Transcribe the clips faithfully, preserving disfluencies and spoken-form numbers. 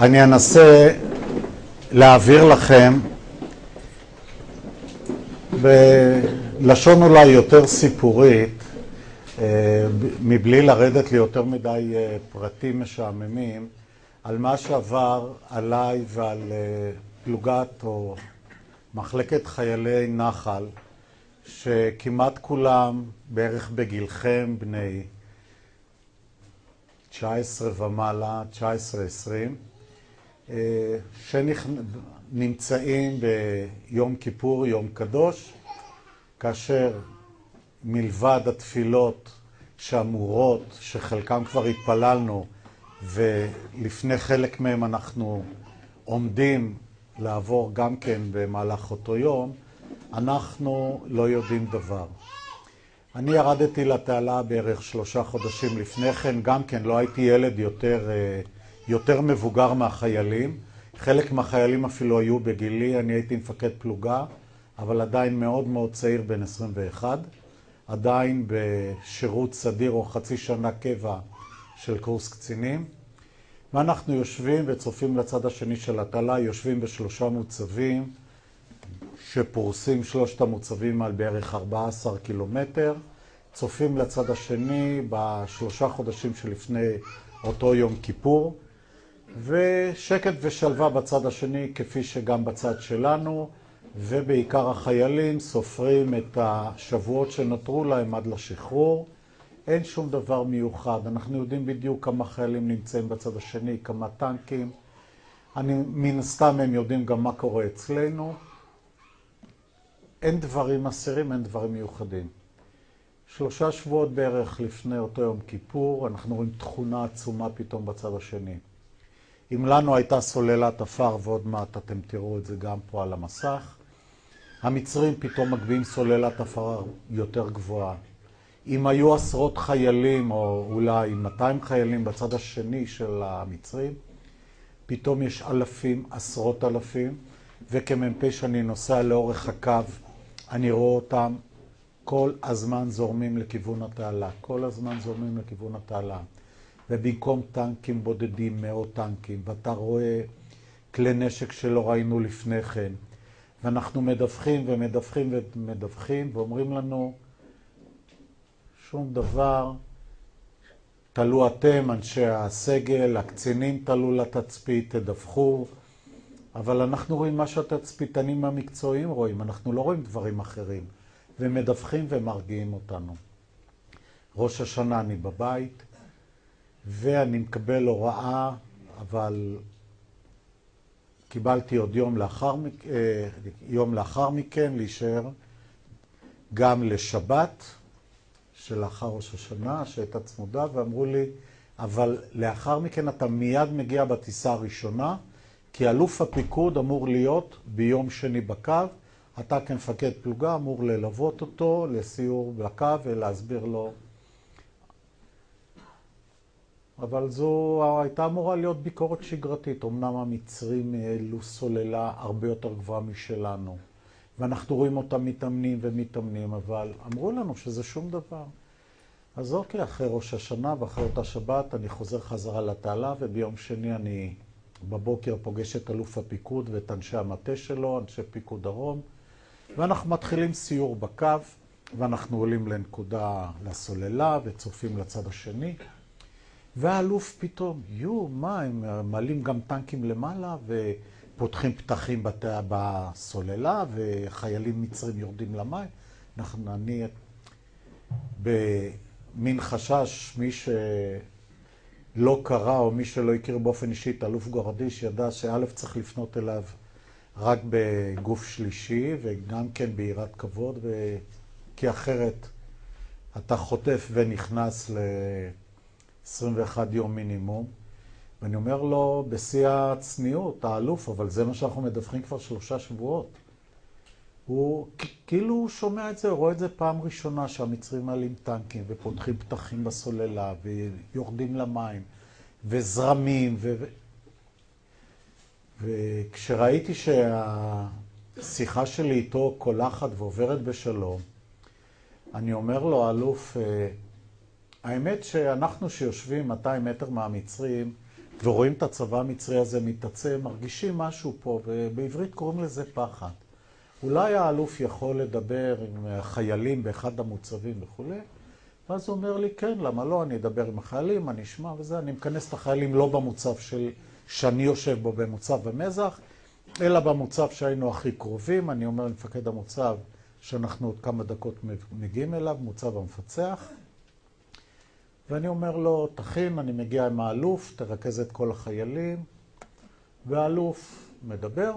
אני אנסה להעביר לכם בלשון אולי יותר סיפורית, מבלי לרדת ליותר מדי פרטים משעממים, על מה שעבר עליי ועל פלוגת או מחלקת חיילי נחל, שכמעט כולם בערך בגילכם בני תשע עשרה ומעלה, תשע עשרה עשרים, שנמצאים ביום כיפור, יום קדוש, כאשר מלבד התפילות שאמורות, שחלקם כבר התפללנו, ולפני חלק מהם אנחנו עומדים לעבור גם כן במהלך אותו יום, אנחנו לא יודעים דבר. אני ירדתי לתעלה בערך שלושה חודשים לפני כן, גם כן לא הייתי ילד יותר, יותר מבוגר מהחיילים. חלק מהחיילים אפילו היו בגילי, אני הייתי מפקד פלוגה, אבל עדיין מאוד מאוד צעיר, בן עשרים ואחת. עדיין בשירות סדיר או חצי שנה קבע של קורס קצינים. ואנחנו יושבים וצופים לצד השני של התעלה, יושבים בשלושה מוצבים, שפורסים שלושת המוצבים על בערך ארבעה עשר קילומטר, צופים לצד השני בשלושה חודשים שלפני אותו יום כיפור, ושקט ושלווה בצד השני כפי שגם בצד שלנו, ובעיקר החיילים סופרים את השבועות שנותרו להם עד לשחרור. אין שום דבר מיוחד, אנחנו יודעים בדיוק כמה חיילים נמצאים בצד השני, כמה טנקים, אני, מן הסתם הם יודעים גם מה קורה אצלנו. אין דברים אסירים, אין דברים מיוחדים. שלושה שבועות בערך לפני אותו יום כיפור, אנחנו רואים תכונה עצומה פתאום בצד השני. אם לנו הייתה סוללת עפר, ועוד מעט אתם תראו את זה גם פה על המסך, המצרים פתאום מגביהים סוללת עפר יותר גבוהה. אם היו עשרות חיילים, או אולי מאתיים חיילים בצד השני של המצרים, פתאום יש אלפים, עשרות אלפים, וכמ"פ שאני נוסע לאורך הקו, אני רואה אותם כל הזמן זורמים לכיוון התעלה, כל הזמן זורמים לכיוון התעלה. ובמקום טנקים בודדים, מאות טנקים, ואתה רואה כלי נשק שלא ראינו לפני כן. ואנחנו מדווחים ומדווחים ומדווחים, ואומרים לנו, שום דבר, תלו אתם, אנשי הסגל, הקצינים תלו לתצפית, תדווחו, אבל אנחנו רואים מה שהתצפיתנים המקצועיים רואים, אנחנו לא רואים דברים אחרים, ומדווחים ומרגיעים אותנו. ראש השנה אני בבית, ואני מקבל הוראה, אבל קיבלתי עוד יום לאחר, יום לאחר מכן להישאר גם לשבת, שלאחר ראש השנה, שהייתה צמודה, ואמרו לי, אבל לאחר מכן אתה מיד מגיע בטיסה הראשונה, כי אלוף הפיקוד אמור להיות ביום שני בקו, אתה כמפקד פלוגה אמור ללוות אותו לסיור בקו ולהסביר לו. אבל זו הייתה אמורה להיות ביקורת שגרתית, אמנם המצרים העלו סוללה הרבה יותר גבוהה משלנו. ואנחנו רואים אותם מתאמנים ומתאמנים, אבל אמרו לנו שזה שום דבר. אז אוקיי, אחרי ראש השנה ואחרי אותה שבת אני חוזר חזרה לתעלה, וביום שני אני בבוקר פוגש את אלוף הפיקוד ואת אנשי המטה שלו, אנשי פיקוד דרום, ואנחנו מתחילים סיור בקו, ואנחנו עולים לנקודה לסוללה וצופים לצד השני. והאלוף פתאום, יו, מה, הם מעלים גם טנקים למעלה ופותחים פתחים בת... בסוללה, וחיילים מצרים יורדים למים. אנחנו, אני, במין חשש, מי שלא קרא או מי שלא הכיר באופן אישי את אלוף גורדיש, ידע שא' צריך לפנות אליו רק בגוף שלישי, וגם כן ביראת כבוד, ו... כי אחרת אתה חוטף ונכנס ל... עשרים ואחד יום מינימום, ואני אומר לו בשיא הצניעות, האלוף, אבל זה מה שאנחנו מדווחים כבר שלושה שבועות. הוא כאילו הוא שומע את זה, הוא רואה את זה פעם ראשונה שהמצרים מעלים טנקים ופותחים פתחים בסוללה ויורדים למים וזרמים ו... וכשראיתי שהשיחה שלי איתו קולחת ועוברת בשלום, אני אומר לו, האלוף, האמת שאנחנו שיושבים מאתיים מטר מהמצרים, ורואים את הצבא המצרי הזה מתעצם, מרגישים משהו פה, ובעברית קוראים לזה פחד. אולי האלוף יכול לדבר עם החיילים באחד המוצבים וכו'. ואז הוא אומר לי, כן, למה לא? אני אדבר עם החיילים, אני אשמע וזה. אני מכנס את החיילים לא במוצב של, שאני יושב בו במוצב במזח, אלא במוצב שהיינו הכי קרובים. אני אומר למפקד המוצב שאנחנו עוד כמה דקות מגיעים אליו, מוצב המפצח. ואני אומר לו, תכין, אני מגיע עם האלוף, תרכז את כל החיילים. והאלוף מדבר,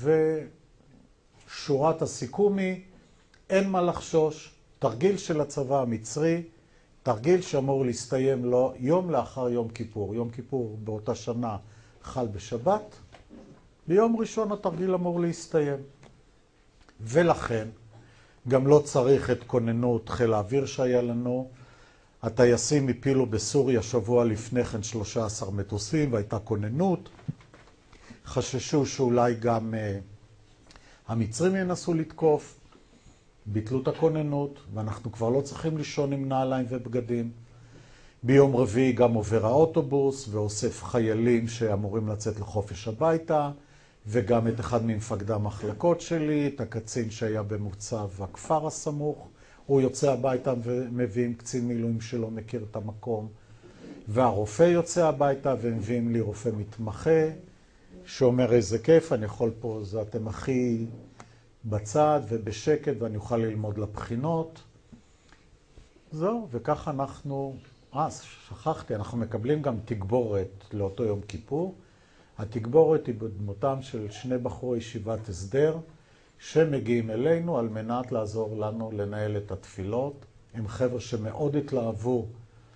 ושורת הסיכום היא, אין מה לחשוש, תרגיל של הצבא המצרי, תרגיל שאמור להסתיים לו יום לאחר יום כיפור. יום כיפור באותה שנה חל בשבת, ביום ראשון התרגיל אמור להסתיים. ולכן, גם לא צריך את כוננות חיל האוויר שהיה לנו. הטייסים הפילו בסוריה שבוע לפני כן שלושה עשר מטוסים, והייתה כוננות. חששו שאולי גם uh, המצרים ינסו לתקוף. ביטלו את הכוננות, ואנחנו כבר לא צריכים לישון עם נעליים ובגדים. ביום רביעי גם עובר האוטובוס, ואוסף חיילים שאמורים לצאת לחופש הביתה, וגם את אחד ממפקדי המחלקות שלי, את הקצין שהיה במוצב הכפר הסמוך. הוא יוצא הביתה ומביאים קצין מילואים שלא מכיר את המקום. והרופא יוצא הביתה ומביאים לי רופא מתמחה, שאומר איזה כיף, אני יכול פה, זה אתם הכי בצד ובשקט ואני אוכל ללמוד לבחינות. זהו, וככה אנחנו, אה, שכחתי, אנחנו מקבלים גם תגבורת לאותו יום כיפור. התגבורת היא בדמותם של שני בחורי ישיבת הסדר, שמגיעים אלינו על מנת לעזור לנו לנהל את התפילות. הם חבר'ה שמאוד התלהבו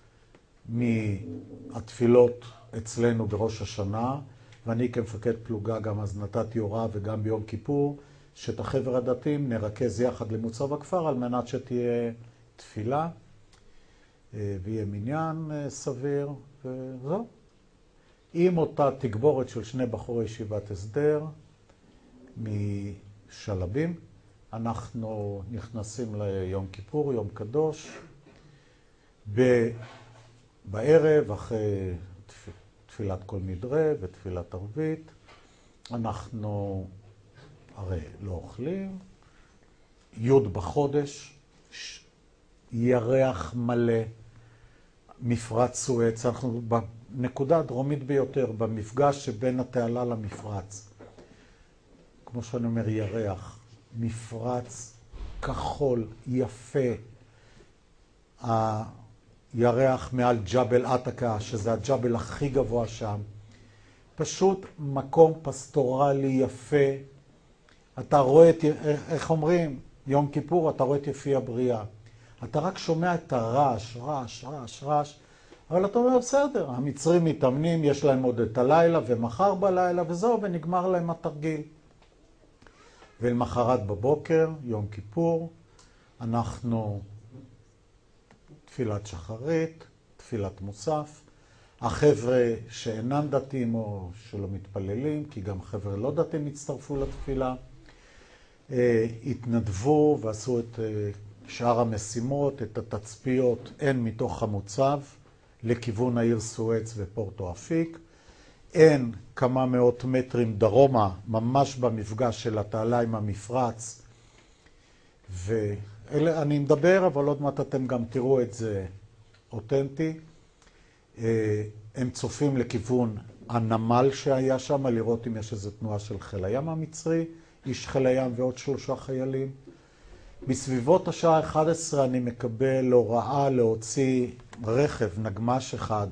מהתפילות אצלנו בראש השנה, ואני כמפקד פלוגה גם אז נתתי הוראה וגם ביום כיפור, שאת החבר הדתיים נרכז יחד למוצב הכפר על מנת שתהיה תפילה ויהיה מניין סביר, וזהו. עם אותה תגבורת של שני בחורי ישיבת הסדר משלבים, אנחנו נכנסים ליום כיפור, יום קדוש. בערב, אחרי תפילת כל מדרה ותפילת ערבית, אנחנו הרי לא אוכלים. י' בחודש, ירח מלא, מפרץ סואץ. אנחנו בנקודה הדרומית ביותר, במפגש שבין התעלה למפרץ. כמו שאני אומר, ירח, מפרץ כחול, יפה. הירח מעל ג'בל עתקה, שזה הג'בל הכי גבוה שם. פשוט מקום פסטורלי יפה. אתה רואה את, איך אומרים, יום כיפור, אתה רואה את יפי הבריאה. אתה רק שומע את הרעש, רעש, רעש, רעש, אבל אתה אומר, בסדר, המצרים מתאמנים, יש להם עוד את הלילה ומחר בלילה, וזהו, ונגמר להם התרגיל. ולמחרת בבוקר, יום כיפור, אנחנו תפילת שחרית, תפילת מוסף. החבר'ה שאינם דתיים או שלא מתפללים, כי גם חבר'ה לא דתיים הצטרפו לתפילה, התנדבו ועשו את שאר המשימות, את התצפיות, הן מתוך המוצב לכיוון העיר סואץ ופורטו אפיק, הן כמה מאות מטרים דרומה, ממש במפגש של התעלה עם המפרץ. ואני מדבר, אבל עוד מעט אתם גם תראו את זה אותנטי. הם צופים לכיוון הנמל שהיה שם, לראות אם יש איזו תנועה של חיל הים המצרי, איש חיל הים ועוד שלושה חיילים. בסביבות השעה אחת עשרה אני מקבל הוראה להוציא רכב, נגמש אחד,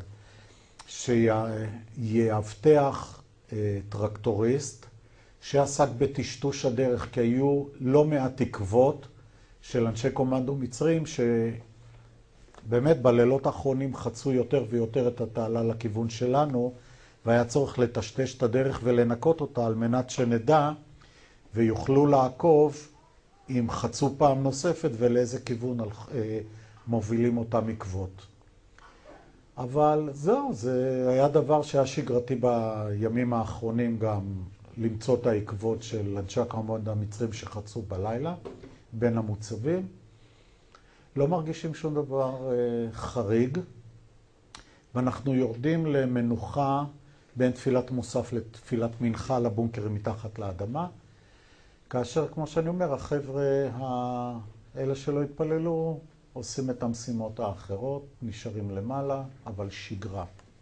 שיאבטח טרקטוריסט, שעסק בטשטוש הדרך, כי היו לא מעט תקוות של אנשי קומנדו מצרים, שבאמת בלילות האחרונים חצו יותר ויותר את התעלה לכיוון שלנו, והיה צורך לטשטש את הדרך ולנקות אותה על מנת שנדע ויוכלו לעקוב אם חצו פעם נוספת ולאיזה כיוון מובילים אותם עקבות. אבל זהו, זה היה דבר שהיה שגרתי בימים האחרונים גם למצוא את העקבות של אנשי הקומנדו המצרים שחצו בלילה בין המוצבים. לא מרגישים שום דבר חריג, ואנחנו יורדים למנוחה בין תפילת מוסף לתפילת מנחה לבונקרים מתחת לאדמה. כאשר, כמו שאני אומר, החבר'ה האלה שלא התפללו עושים את המשימות האחרות, נשארים למעלה, אבל שגרה.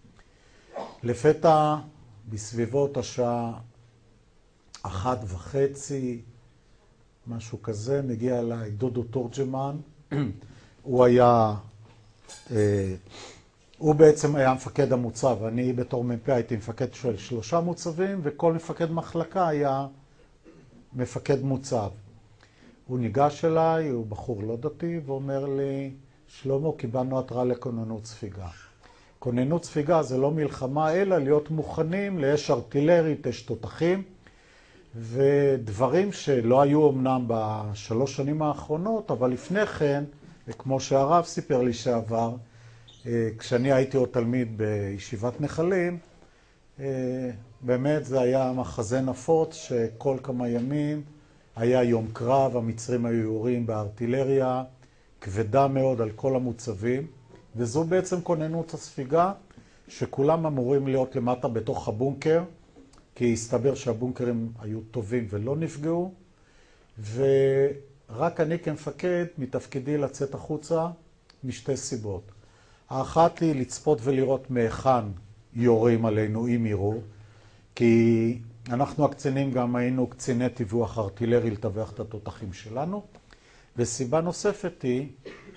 לפתע, בסביבות השעה אחת וחצי, משהו כזה, מגיע אליי דודו תורג'מן. הוא היה, אה, הוא בעצם היה מפקד המוצב. אני בתור מ"פ הייתי מפקד של שלושה מוצבים, וכל מפקד מחלקה היה מפקד מוצב. הוא ניגש אליי, הוא בחור לא דתי, ואומר לי, שלמה, קיבלנו התראה לכוננות ספיגה. כוננות ספיגה זה לא מלחמה, אלא להיות מוכנים לאש ארטילרית, אש תותחים, ודברים שלא היו אמנם בשלוש שנים האחרונות, אבל לפני כן, וכמו שהרב סיפר לי שעבר, כשאני הייתי עוד תלמיד בישיבת נחלים, באמת זה היה מחזה נפוץ שכל כמה ימים היה יום קרב, המצרים היו יורים בארטילריה, כבדה מאוד על כל המוצבים, וזו בעצם כוננות הספיגה, שכולם אמורים להיות למטה בתוך הבונקר, כי הסתבר שהבונקרים היו טובים ולא נפגעו, ורק אני כמפקד מתפקידי לצאת החוצה משתי סיבות. האחת היא לצפות ולראות מהיכן יורים עלינו אם יראו, כי אנחנו הקצינים גם היינו קציני טיווח ארטילרי לטווח את התותחים שלנו, וסיבה נוספת היא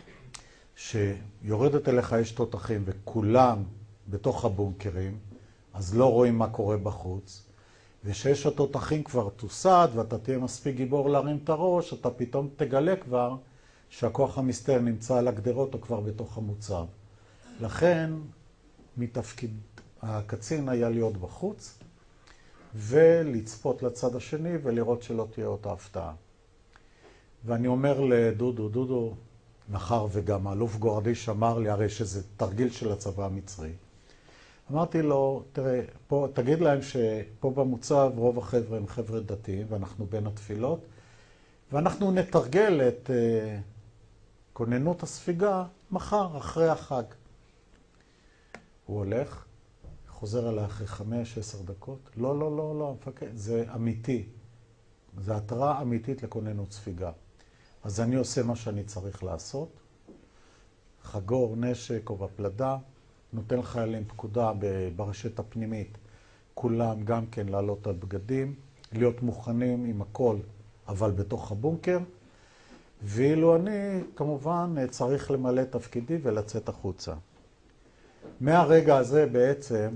שיורדת אליך אש תותחים וכולם בתוך הבונקרים, אז לא רואים מה קורה בחוץ, ושיש התותחים כבר תוסד ואתה תהיה מספיק גיבור להרים את הראש, אתה פתאום תגלה כבר שהכוח המסתער נמצא על הגדרות או כבר בתוך המוצב. לכן מתפקיד הקצין היה להיות בחוץ ולצפות לצד השני ולראות שלא תהיה אותה הפתעה. ואני אומר לדודו, דודו, מאחר וגם האלוף גורדיש אמר לי, הרי שזה תרגיל של הצבא המצרי. אמרתי לו, תראה, פה, תגיד להם שפה במוצב רוב החבר'ה הם חבר'ה דתיים ואנחנו בין התפילות, ואנחנו נתרגל את uh, כוננות הספיגה מחר, אחרי החג. הוא הולך, חוזר אליי אחרי חמש, עשר דקות. לא, לא, לא, לא, מפקד, זה אמיתי. זה התראה אמיתית לכוננות ספיגה. אז אני עושה מה שאני צריך לעשות. חגור, נשק או בפלדה, נותן חיילים פקודה ברשת הפנימית, כולם גם כן לעלות על בגדים, להיות מוכנים עם הכל, אבל בתוך הבונקר. ואילו אני, כמובן, צריך למלא תפקידי ולצאת החוצה. מהרגע הזה בעצם,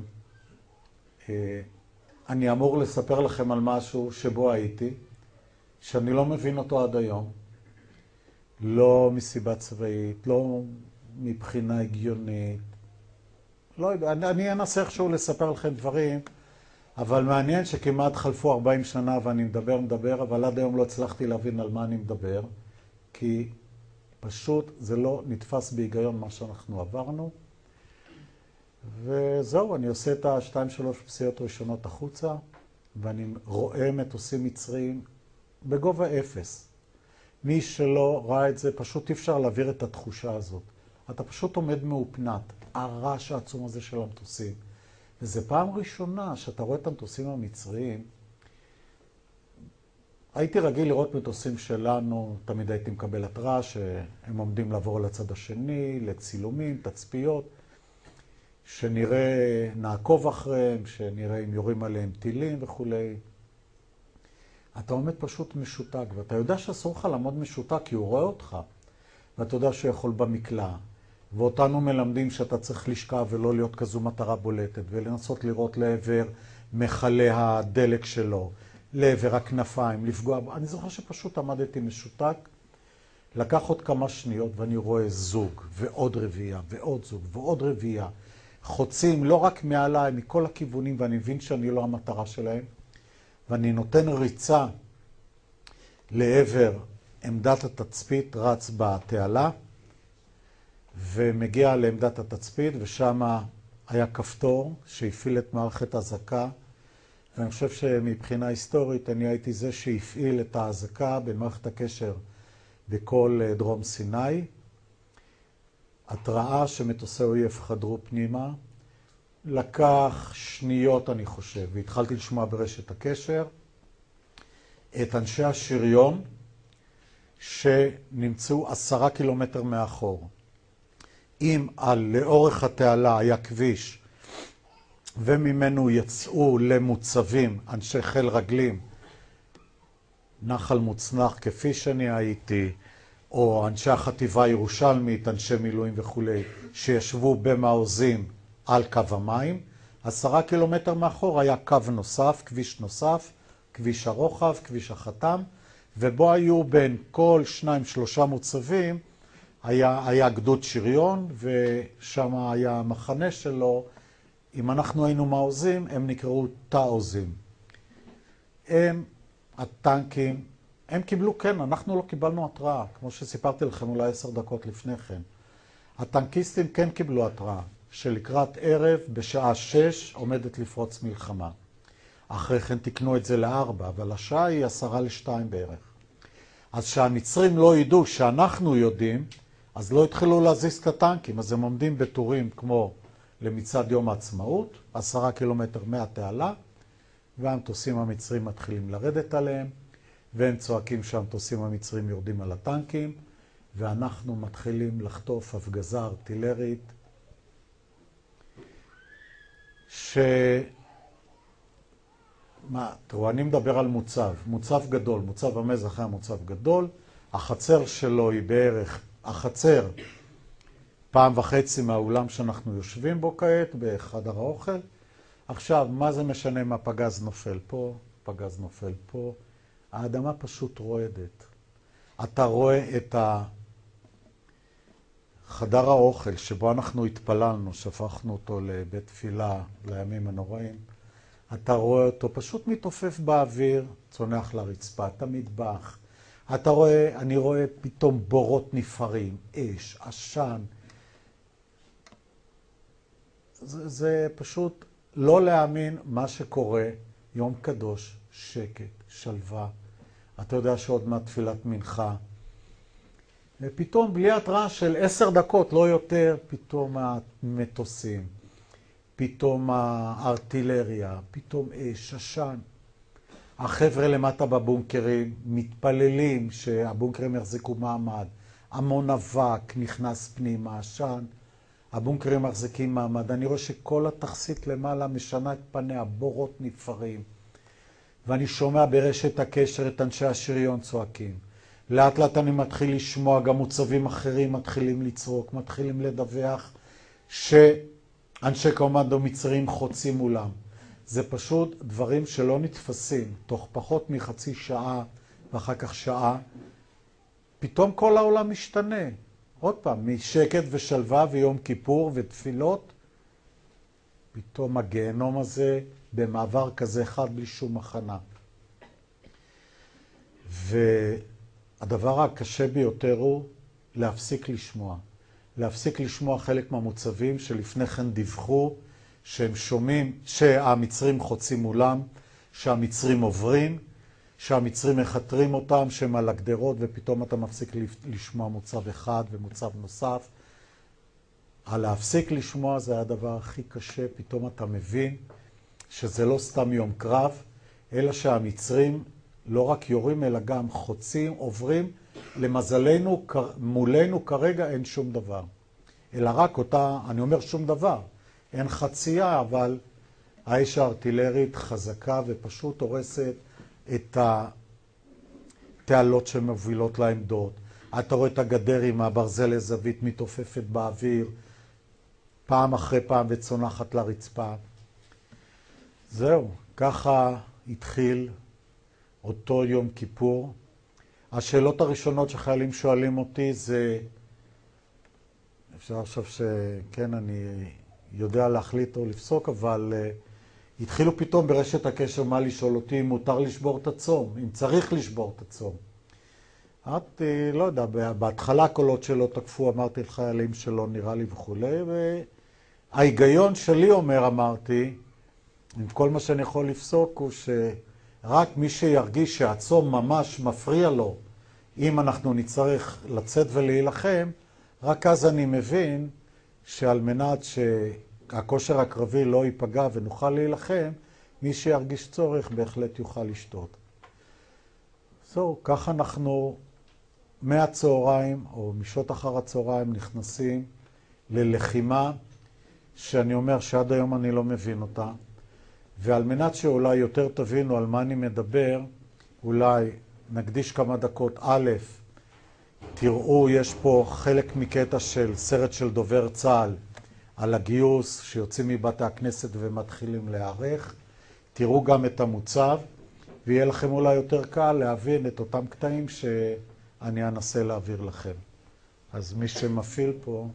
אני אמור לספר לכם על משהו שבו הייתי, שאני לא מבין אותו עד היום. לא מסיבה צבאית, לא מבחינה הגיונית. לא יודע, אני, אני אנסה איכשהו לספר לכם דברים, אבל מעניין שכמעט חלפו ארבעים שנה ואני מדבר, מדבר, אבל עד היום לא הצלחתי להבין על מה אני מדבר, כי פשוט זה לא נתפס בהיגיון מה שאנחנו עברנו. וזהו, אני עושה את השתיים שלוש פסיעות ראשונות החוצה, ואני רואה מטוסים מצריים בגובה אפס. מי שלא ראה את זה, פשוט אי אפשר להעביר את התחושה הזאת. אתה פשוט עומד מאופנת, הרעש העצום הזה של המטוסים. וזו פעם ראשונה שאתה רואה את המטוסים המצריים. הייתי רגיל לראות מטוסים שלנו, תמיד הייתי מקבל התראה שהם עומדים לעבור לצד השני, לצילומים, תצפיות, שנראה, נעקוב אחריהם, שנראה אם יורים עליהם טילים וכו'. אתה עומד פשוט משותק, ואתה יודע שאסור לך לעמוד משותק כי הוא רואה אותך, ואתה יודע שהוא יכול במקלע. ואותנו מלמדים שאתה צריך לשכב ולא להיות כזו מטרה בולטת, ולנסות לראות לעבר מחלי הדלק שלו, לעבר הכנפיים, לפגוע. אני זוכר שפשוט עמדתי משותק, לקח עוד כמה שניות ואני רואה זוג ועוד רביעייה ועוד זוג ועוד רביעייה. חוצים לא רק מעליי, מכל הכיוונים, ואני מבין שאני לא המטרה שלהם. ואני נותן ריצה לעבר עמדת התצפית, רץ בתעלה, ומגיע לעמדת התצפית, ושם היה כפתור שהפעיל את מערכת ההזקה. ואני חושב שמבחינה היסטורית אני הייתי זה שהפעיל את ההזקה במערכת הקשר בכל דרום סיני. התראה שמטוסי אויב חדרו פנימה, לקח שניות, אני חושב, והתחלתי לשמוע ברשת הקשר את אנשי השריון שנמצאו עשרה קילומטר מאחור. אם על לאורך התעלה היה כביש וממנו יצאו למוצבים אנשי חיל רגלים, נחל מוצנח כפי שאני הייתי, או אנשי החטיבה הירושלמית, אנשי מילואים וכו', שישבו במעוזים על קו המים, עשרה קילומטר מאחור היה קו נוסף, כביש נוסף, כביש הרוחב, כביש החתם, ובו היו בין כל שניים שלושה מוצבים, היה, היה גדוד שריון, ושם היה המחנה שלו. אם אנחנו היינו מעוזים, הם נקראו תעוזים. הם, הטנקים, הם קיבלו, כן, אנחנו לא קיבלנו התראה, כמו שסיפרתי לכם אולי עשר דקות לפני כן. הטנקיסטים כן קיבלו התראה, שלקראת ערב בשעה שש עומדת לפרוץ מלחמה. אחרי כן תקנו את זה לארבע, אבל השעה היא עשרה לשתיים בערך. אז שהמצרים לא ידעו שאנחנו יודעים, אז לא התחילו להזיז את הטנקים, אז הם עומדים בטורים כמו למצד יום העצמאות, עשרה קילומטר מהתעלה, והמטוסים המצרים מתחילים לרדת עליהם, והם צועקים שהמטוסים המצרים יורדים על הטנקים, ואנחנו מתחילים לחטוף הפגזה ארטילרית, ש... מה, תראו, אני מדבר על מוצב, מוצב גדול, מוצב המזח היה מוצב גדול, החצר שלו היא בערך, החצר פעם וחצי מהאולם שאנחנו יושבים בו כעת, בחדר האוכל. עכשיו, מה זה משנה מה פגז נופל פה, פגז נופל פה, האדמה פשוט רועדת. אתה רואה את חדר האוכל שבו אנחנו התפללנו, שפכנו אותו לבית תפילה לימים הנוראים, אתה רואה אותו פשוט מתעופף באוויר, צונח לרצפה, אתה מטבח. אתה רואה, אני רואה פתאום בורות נפערים, אש, עשן. זה, זה פשוט לא להאמין מה שקורה, יום קדוש, שקט, שלווה. אתה יודע שעוד מעט תפילת מנחה. ופתאום בלי התראה של עשר דקות, לא יותר, פתאום המטוסים. פתאום הארטילריה, פתאום אש, עשן. החבר'ה למטה בבונקרים מתפללים שהבונקרים יחזיקו מעמד. המון אבק נכנס פנימה, עשן. הבונקרים מחזיקים מעמד. אני רואה שכל התכסית למעלה משנה את פניה, בורות נפערים. ואני שומע ברשת הקשר את אנשי השריון צועקים. לאט לאט אני מתחיל לשמוע, גם מוצבים אחרים מתחילים לצרוק, מתחילים לדווח ש... אנשי קומנדו מצרים חוצים מולם. זה פשוט דברים שלא נתפסים. תוך פחות מחצי שעה ואחר כך שעה, פתאום כל העולם משתנה. עוד פעם, משקט ושלווה ויום כיפור ותפילות, פתאום הגיהנום הזה במעבר כזה אחד בלי שום הכנה. והדבר הקשה ביותר הוא להפסיק לשמוע. להפסיק לשמוע חלק מהמוצבים שלפני כן דיווחו שהם שומעים שהמצרים חוצים מולם, שהמצרים עוברים, שהמצרים מחתרים אותם, שהם על הגדרות, ופתאום אתה מפסיק לשמוע מוצב אחד ומוצב נוסף. הלהפסיק לשמוע זה הדבר הכי קשה, פתאום אתה מבין שזה לא סתם יום קרב, אלא שהמצרים לא רק יורים אלא גם חוצים, עוברים, למזלנו, מולנו כרגע אין שום דבר. אלא רק אותה, אני אומר שום דבר, אין חצייה, אבל האש הארטילרית חזקה ופשוט הורסת את התעלות שמובילות לעמדות. אתה רואה את הגדר עם הברזל לזווית מתעופפת באוויר, פעם אחרי פעם וצונחת לרצפה. זהו, ככה התחיל אותו יום כיפור. השאלות הראשונות שחיילים שואלים אותי זה, אפשר עכשיו שכן אני יודע להחליט או לפסוק, אבל uh, התחילו פתאום ברשת הקשר מה לשאול אותי אם מותר לשבור את הצום, אם צריך לשבור את הצום. את, uh, לא יודע, בהתחלה קולות שלא תקפו, אמרתי לחיילים שלא נראה לי וכו', וההיגיון שלי אומר, אמרתי, עם כל מה שאני יכול לפסוק הוא ש... רק מי שירגיש שהצום ממש מפריע לו, אם אנחנו נצטרך לצאת ולהילחם, רק אז אני מבין שעל מנת הכושר הקרבי לא ייפגע ונוכל להילחם, מי שירגיש צורך בהחלט יוכל לשתות. זהו, כך אנחנו מהצהריים או משעות אחר הצהריים נכנסים ללחימה שאני אומר שעד היום אני לא מבין אותה. ועל מנת שאולי יותר תבינו על מה אני מדבר, אולי נקדיש כמה דקות. א', תראו, יש פה חלק מקטע של סרט של דובר צה"ל על הגיוס שיוצאים מבתי הכנסת ומתחילים להיערך. תראו גם את המוצב, ויהיה לכם אולי יותר קל להבין את אותם קטעים שאני אנסה להעביר לכם. אז מי שמפעיל פה...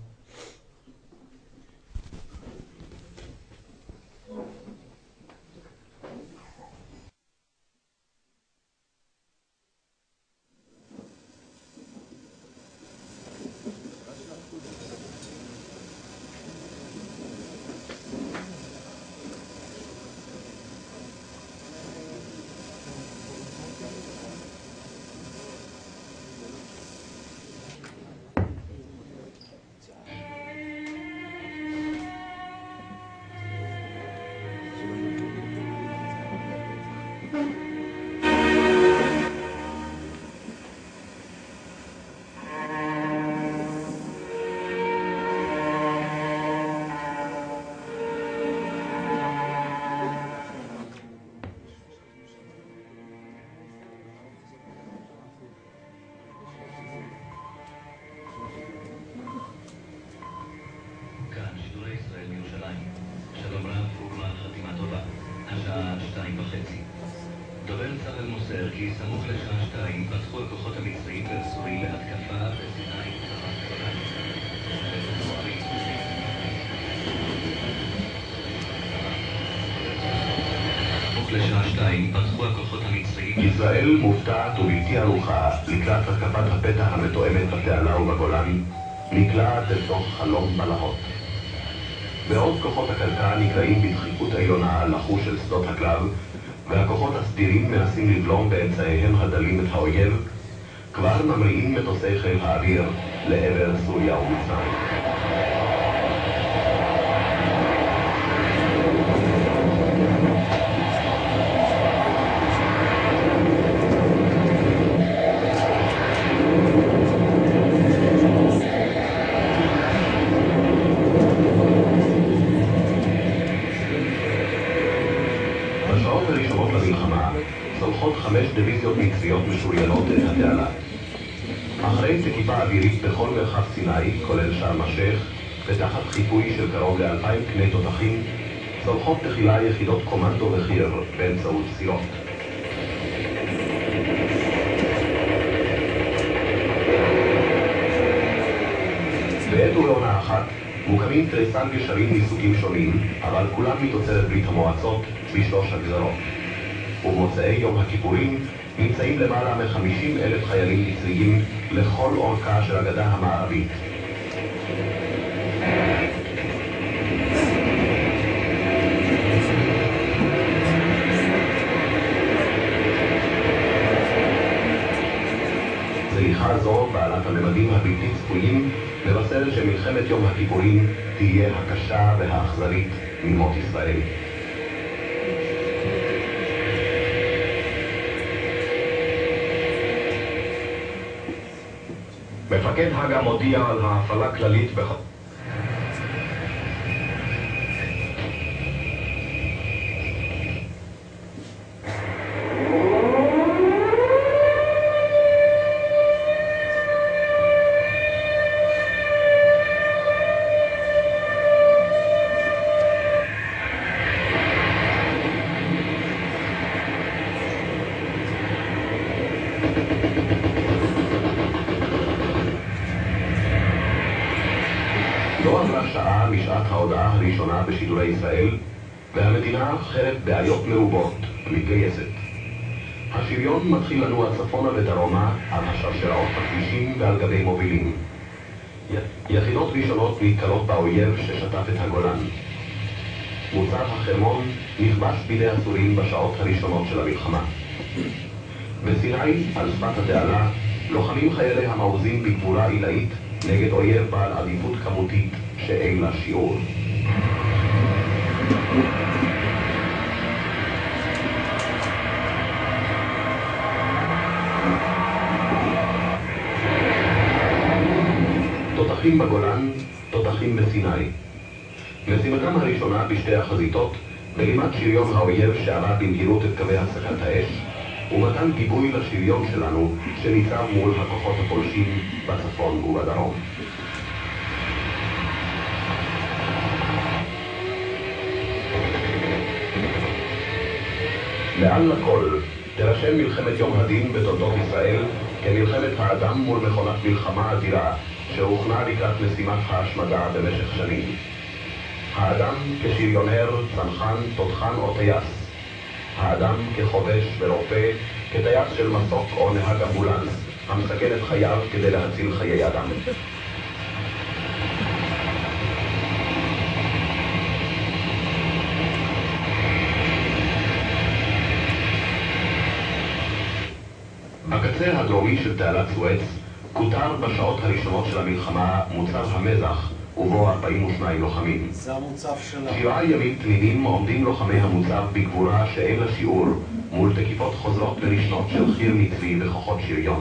כי סמוך לשעה שתיים פתחו הכוחות המצריים והסורים להתקפה בסיני סמוך לשעה שתיים פתחו הכוחות המצריים. ישראל מופתעת ובלתי ערוכה לקראת התקפת הפתע המתואמת בתעלה ובגולן, נקלעת לתוך חלום בלהות. בעוד כוחות הקרקע נקראים בדחיפות עליונה לחוש של שדות הקרב, והכוחות הסדירים מנסים לבלום באמצעיהם הדלים את האויב, כבר ממריאים מטוסי חיל האוויר לעבר סוריה ומצרים. בשעות הראשונות למלחמה צולחות חמש דיוויזיות מצריות משוריינות את התעלה. אחרי תקיפה אווירית בכל מרחב סיני, כולל שארם א-שייח, ותחת חיפוי של קרוב לאלפיים קני תותחים, צולחות תחילה יחידות קומנדו וחי"ר באמצעות סירות. בעת ובעונה אחת מוקמים תריסן גשרים מסוגים שונים, אבל כולם מתוצרת ברית המועצות בשלוש הגזרות. ובמוצאי יום הכיפורים נמצאים למעלה מ-חמישים אלף חיילים מצריים לכל אורכה של הגדה המערבית. זריחה זו, בעלת הממדים הבלתי צפויים, מבשרת שמלחמת יום הכיפורים תהיה הקשה והאכזרית ממות ישראל. מפקד הג"א מודיע על ההפעלה כללית בח... לא עברה שעה משעת ההודעה הראשונה בשידורי ישראל, והמדינה חרף בעיות מרובות מתגייסת. השריון מתחיל לנוע צפונה ודרומה על השרשראות הכבישים ועל גבי מובילים. יחידות ראשונות נתקלות באויב ששטף את הגולן. מוצב החרמון נכבש בידי הסורים בשעות הראשונות של המלחמה. בסיני, על שפת התעלה, לוחמים חיילי המעוזים בגבורה עילאית נגד אויב בעל עדיפות כמותית שאין לה שיעור. תותחים בגולן, תותחים בסיני. משימתם הראשונה בשתי החזיתות, בלימת שריון האויב שעלה במהירות את קווי הפסקת האש, ומתן גיבוי לשריון שלנו שניצב מול הכוחות הפולשים בצפון ובדרום. מעל לכל, תרשם מלחמת יום הדין בתולדות ישראל כמלחמת האדם מול מכונת מלחמה אדירה שהוכנה לקראת משימת ההשמדה במשך שנים. האדם כשריונר, צנחן, תותחן או טייס. האדם כחובש ורופא, כטייס של מסוק או נהג אמבולנס, המסכן את חייו כדי להציל חיי אדם. בקצה הדרומי של תעלת סואץ כותר בשעות הראשונות של המלחמה מוצב המזח ובו ארבעים ושניים לוחמים. זה המוצב שלנו. שבעה ימים תמימים עומדים לוחמי המוצב בגבורה שאין לה שיעור מול תקיפות חוזרות ונשנות של חיל מצרי וכוחות שריון.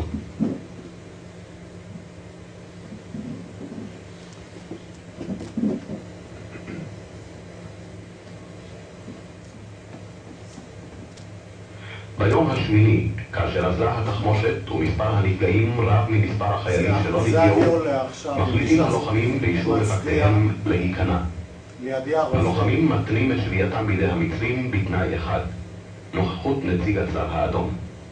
ביום השמיני, כאשר אזלה התחמושת ומספר הנפגעים רב ממספר החיילים שלא נפגעו, מחליטים הלוחמים באישור מפקדיהם להיכנע. הלוחמים מתנים את שבייתם בידי המצרים בתנאי אחד, נוכחות נציג הצלב האדום.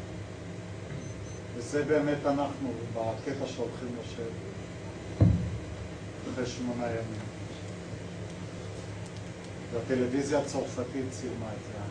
וזה באמת אנחנו, בקטע שהולכים לשבת, אחרי שמונה ימים. והטלוויזיה הצרפתית צילמה את זה.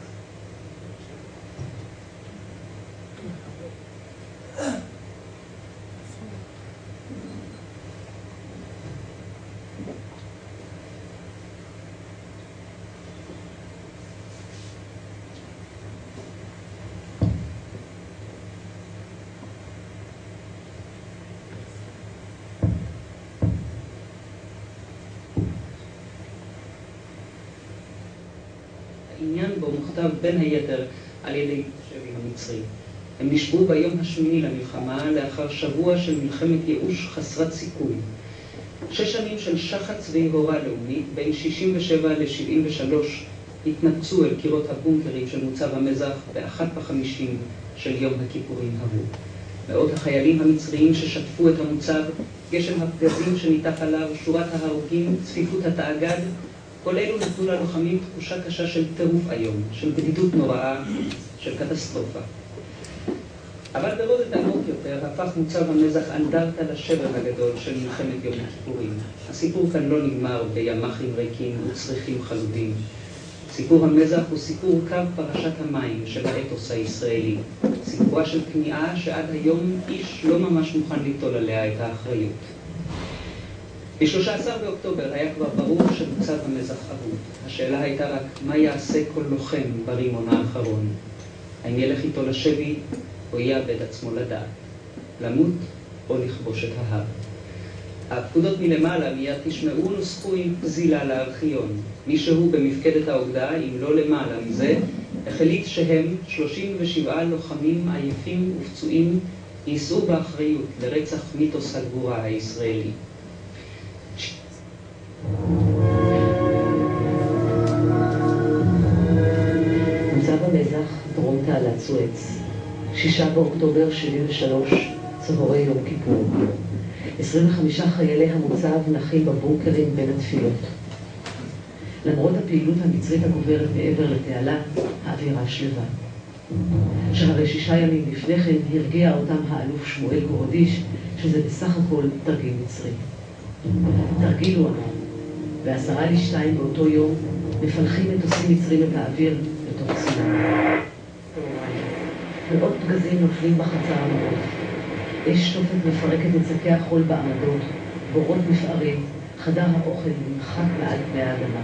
העניין בו מוכתב בין היתר על ידי שבי המצרי. הם נשבו ביום השמיני למלחמה לאחר שבוע של מלחמת ייאוש חסרת סיכוי. שש שנים של שחץ והיהורה לאומית בין שישים ושבע ל-שבעים ושלוש התנפצו אל קירות הבונקרים של מוצב המזח באחת בחמישים של יום הכיפורים ההוא. מאות החיילים המצריים ששטפו את המוצב, גשם הפגזים שניתח עליו, שורת ההרוגים, צפיפות התאגד, כל אלו נתנו ללוחמים תחושה קשה של טירוף היום, של בדידות נוראה, של קטסטרופה. אבל ברובד עמוק יותר הפך מוצב המזח אנדרטה לשבר הגדול של מלחמת יום הכיפורים. הסיפור כאן לא נגמר בימ"חים ריקים וצריכים חלודים. סיפור המזח הוא סיפור קו פרשת המים של האתוס הישראלי. סיפורה של כניעה שעד היום איש לא ממש מוכן ליטול עליה את האחריות. ב-שלושה עשר באוקטובר היה כבר ברור שמוצב המזח אבוד. השאלה הייתה רק מה יעשה כל לוחם ברימון האחרון. האם ילך איתו לשבי או יאבד עצמו לדעת, למות או לכבוש את ההר. הפקודות מלמעלה מיד תשמעו נוסחו עם פזילה לארכיון. מישהו במפקדת האוגדה, אם לא למעלה מזה, החליט שהם שלושים ושבעה לוחמים עייפים ופצועים יישאו באחריות לרצח מיתוס הגבורה הישראלי. מוצב המזח, דרום תעלת סואץ, שישה באוקטובר שבעים ושלוש, צהרי יום כיפור. עשרים וחמישה חיילי המוצב נחים בבונקרים בין התפילות. למרות הפעילות המצרית הגוברת מעבר לתעלה, האווירה שלווה. שהרי שישה ימים לפני כן הרגיע אותם האלוף שמואל גורדיש, שזה בסך הכל תרגיל מצרי. תרגיל הוא אמר, בעשרה לשתיים באותו יום מפלחים מטוסים מצרים את האוויר לתוך סיני. מאות פגזים נופלים בחצר המרות. אש תופת מפרקת את שקי החול בעמדות, בורות מפערים, חדר האוכל נמחק מעל פני האדמה.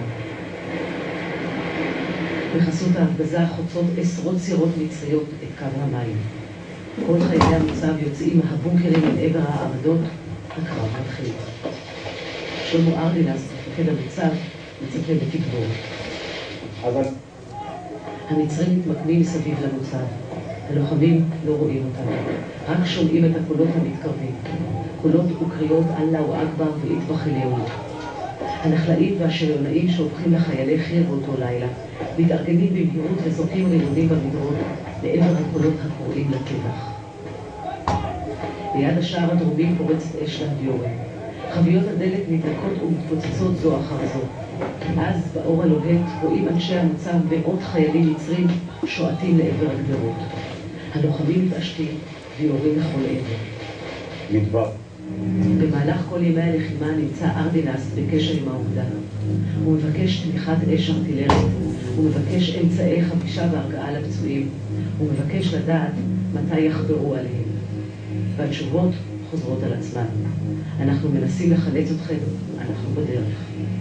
בחסות ההפגזה חוצות עשרות סירות מצריות את קו המים. כל חיילי המוצב יוצאים מהבונקרים אל עבר העמדות, הקרב מתחיל. שלמה ארלינס, מפקד המוצב, מצפה לתגבור. אבל... המצרים מתמקמים מסביב למוצב. הלוחמים לא רואים אותם, רק שומעים את הקולות המתקרבים. קולות וקריאות אללה אכבר ואטבח אל-יהוד. הנחלאים והשריונאים שהופכים לחיילי חי"ר באותו לילה, מתארגנים במהירות וזורקים רימונים במדרון לעבר הקולות הקוראים לטבח. ליד השער הדרומי פורצת אש להדיורה. חביות הדלק נדלקות ומתפוצצות זו אחר זו. אז באור הלוהט רואים אנשי המוצב מאות חיילים מצרים שועטים לעבר הגדרות. הלוחמים מתעשתים ויורים לכל עבר. מדבר. במהלך כל ימי הלחימה נמצא ארדינס בקשר עם האוגדה. הוא מבקש תמיכת אש ארטילרית, הוא מבקש אמצעי חבישה והרגעה לפצועים, הוא מבקש לדעת מתי יחברו עליהם. והתשובות חוזרות על עצמן. אנחנו מנסים לחלץ אתכם, אנחנו בדרך.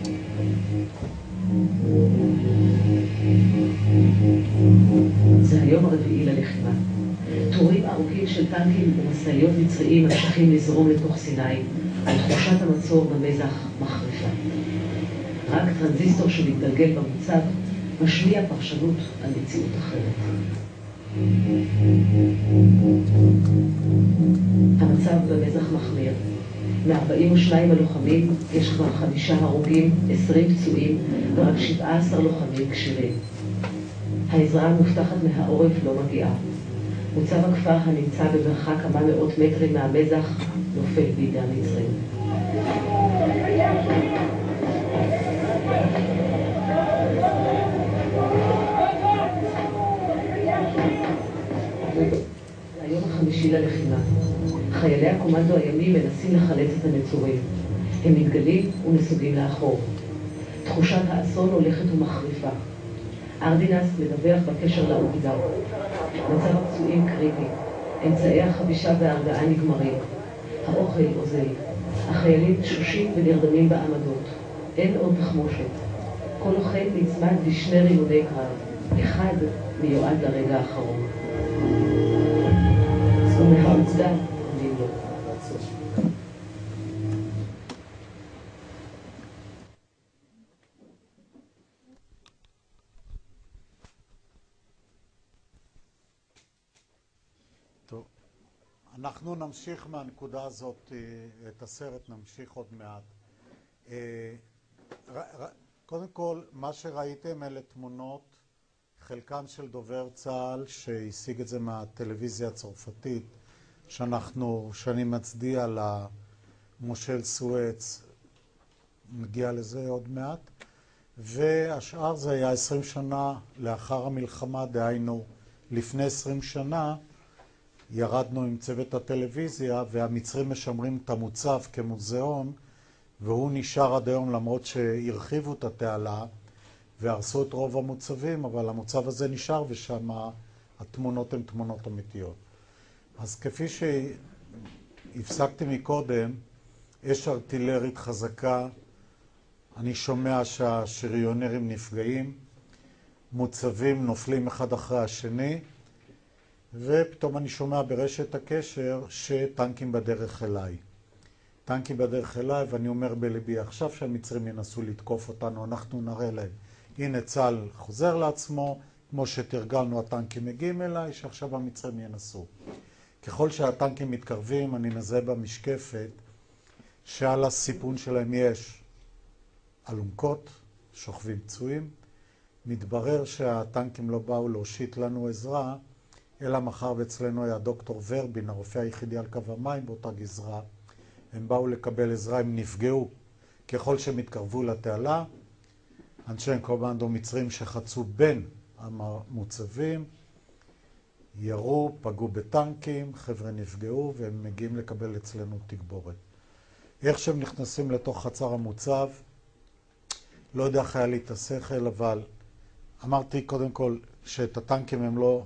זה היום הרביעי ללחימה. טורים ארוכים של טנקים ומשאיות מצריים ממשיכים לזרום לתוך סיני, על תחושת המצור במזח מחריפה. רק טרנזיסטור שמתגלגל במוצב משמיע פרשנות על מציאות אחרת. המצב במזח מחמיר. מ-ארבעים ושניים הלוחמים יש כבר חמישה הרוגים, עשרים פצועים ורק שבעה עשר לוחמים כשירים. העזרה המובטחת מהעורף לא מגיעה. מוצב הכפר הנמצא במרחק כמה מאות מטרים מהמזח נופל בידי המצרים. היום החמישי ללחימה. חיילי הקומנדו הימי מנסים לחלץ את הנצורים. הם מתגלים ונסוגים לאחור. תחושת האסון הולכת ומחריפה. ארדינס מדווח בקשר לאוגדה. מצב הפצועים קריטי. אמצעי החבישה וההרגעה נגמרים. האוכל אוזל. החיילים תשושים ונרדמים בעמדות. אין עוד תחמושת. כל לוחם נצמד לשני רימוני קרב. אחד מיועד לרגע האחרון. ומהאוגדה עולים לו. טוב, אנחנו נמשיך מהנקודה הזאת את הסרט, נמשיך עוד מעט. קודם כל, מה שראיתם אלה תמונות, חלקם של דובר צה"ל שהשיג את זה מהטלוויזיה הצרפתית, שאנחנו, שאני מצדיע למושל סואץ, נגיע לזה עוד מעט, והשאר זה היה עשרים שנה לאחר המלחמה, דהיינו לפני עשרים שנה, ירדנו עם צוות הטלוויזיה, והמצרים משמרים את המוצב כמוזיאון, והוא נשאר עד היום למרות שהרחיבו את התעלה והרסו את רוב המוצבים, אבל המוצב הזה נשאר ושם התמונות הן תמונות אמיתיות. אז כפי שהפסקתי מקודם, אש ארטילרית חזקה, אני שומע שהשריונרים נפגעים, מוצבים נופלים אחד אחרי השני, ופתאום אני שומע ברשת הקשר שטנקים בדרך אליי. טנקים בדרך אליי, ואני אומר בלבי, עכשיו שהמצרים ינסו לתקוף אותנו, אנחנו נראה להם. הנה צה"ל חוזר לעצמו, כמו שתרגלנו הטנקים מגיעים אליי, שעכשיו המצרים ינסו. ככל שהטנקים מתקרבים, אני מזהה במשקפת שעל הסיפון שלהם יש אלונקות, שוכבים פצועים. מתברר שהטנקים לא באו להושיט לנו עזרה, אלא מחר ואצלנו היה דוקטור ורבין, הרופא היחידי על קו המים באותה גזרה. הם באו לקבל עזרה, הם נפגעו. ככל שהם התקרבו לתעלה, אנשי קומנדו מצרים שחצו בין המוצבים, ירו, פגעו בטנקים, חבר'ה נפגעו, והם מגיעים לקבל אצלנו תגבורת. איך שהם נכנסים לתוך חצר המוצב, לא יודע איך היה לי את השכל, אבל אמרתי קודם כל שאת הטנקים הם לא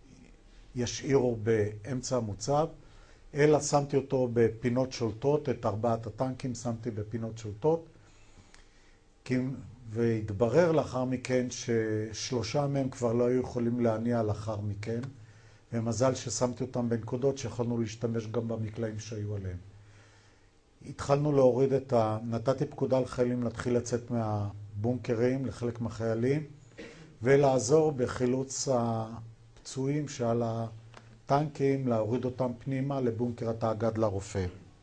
ישאירו באמצע המוצב, אלא שמתי אותו בפינות שולטות, את ארבעת הטנקים שמתי בפינות שולטות, והתברר לאחר מכן ששלושה מהם כבר לא היו יכולים להניע לאחר מכן, ומזל ששמתי אותם בנקודות שיכולנו להשתמש גם במקלעים שהיו עליהם. התחלנו להוריד את ה... נתתי פקודה לחיילים להתחיל לצאת מהבונקרים לחלק מהחיילים, ולעזור בחילוץ הפצועים שעל הטנקים, להוריד אותם פנימה לבונקר התאג"ד לרופא.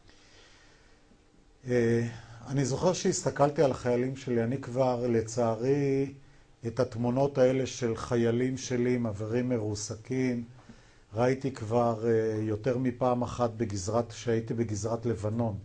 אני זוכר שהסתכלתי על החיילים שלי, אני כבר לצערי את התמונות האלה של חיילים שלי, מבריאים מרוסקים, ראיתי כבר יותר מפעם אחת בגזרת, שהייתי בגזרת לבנון.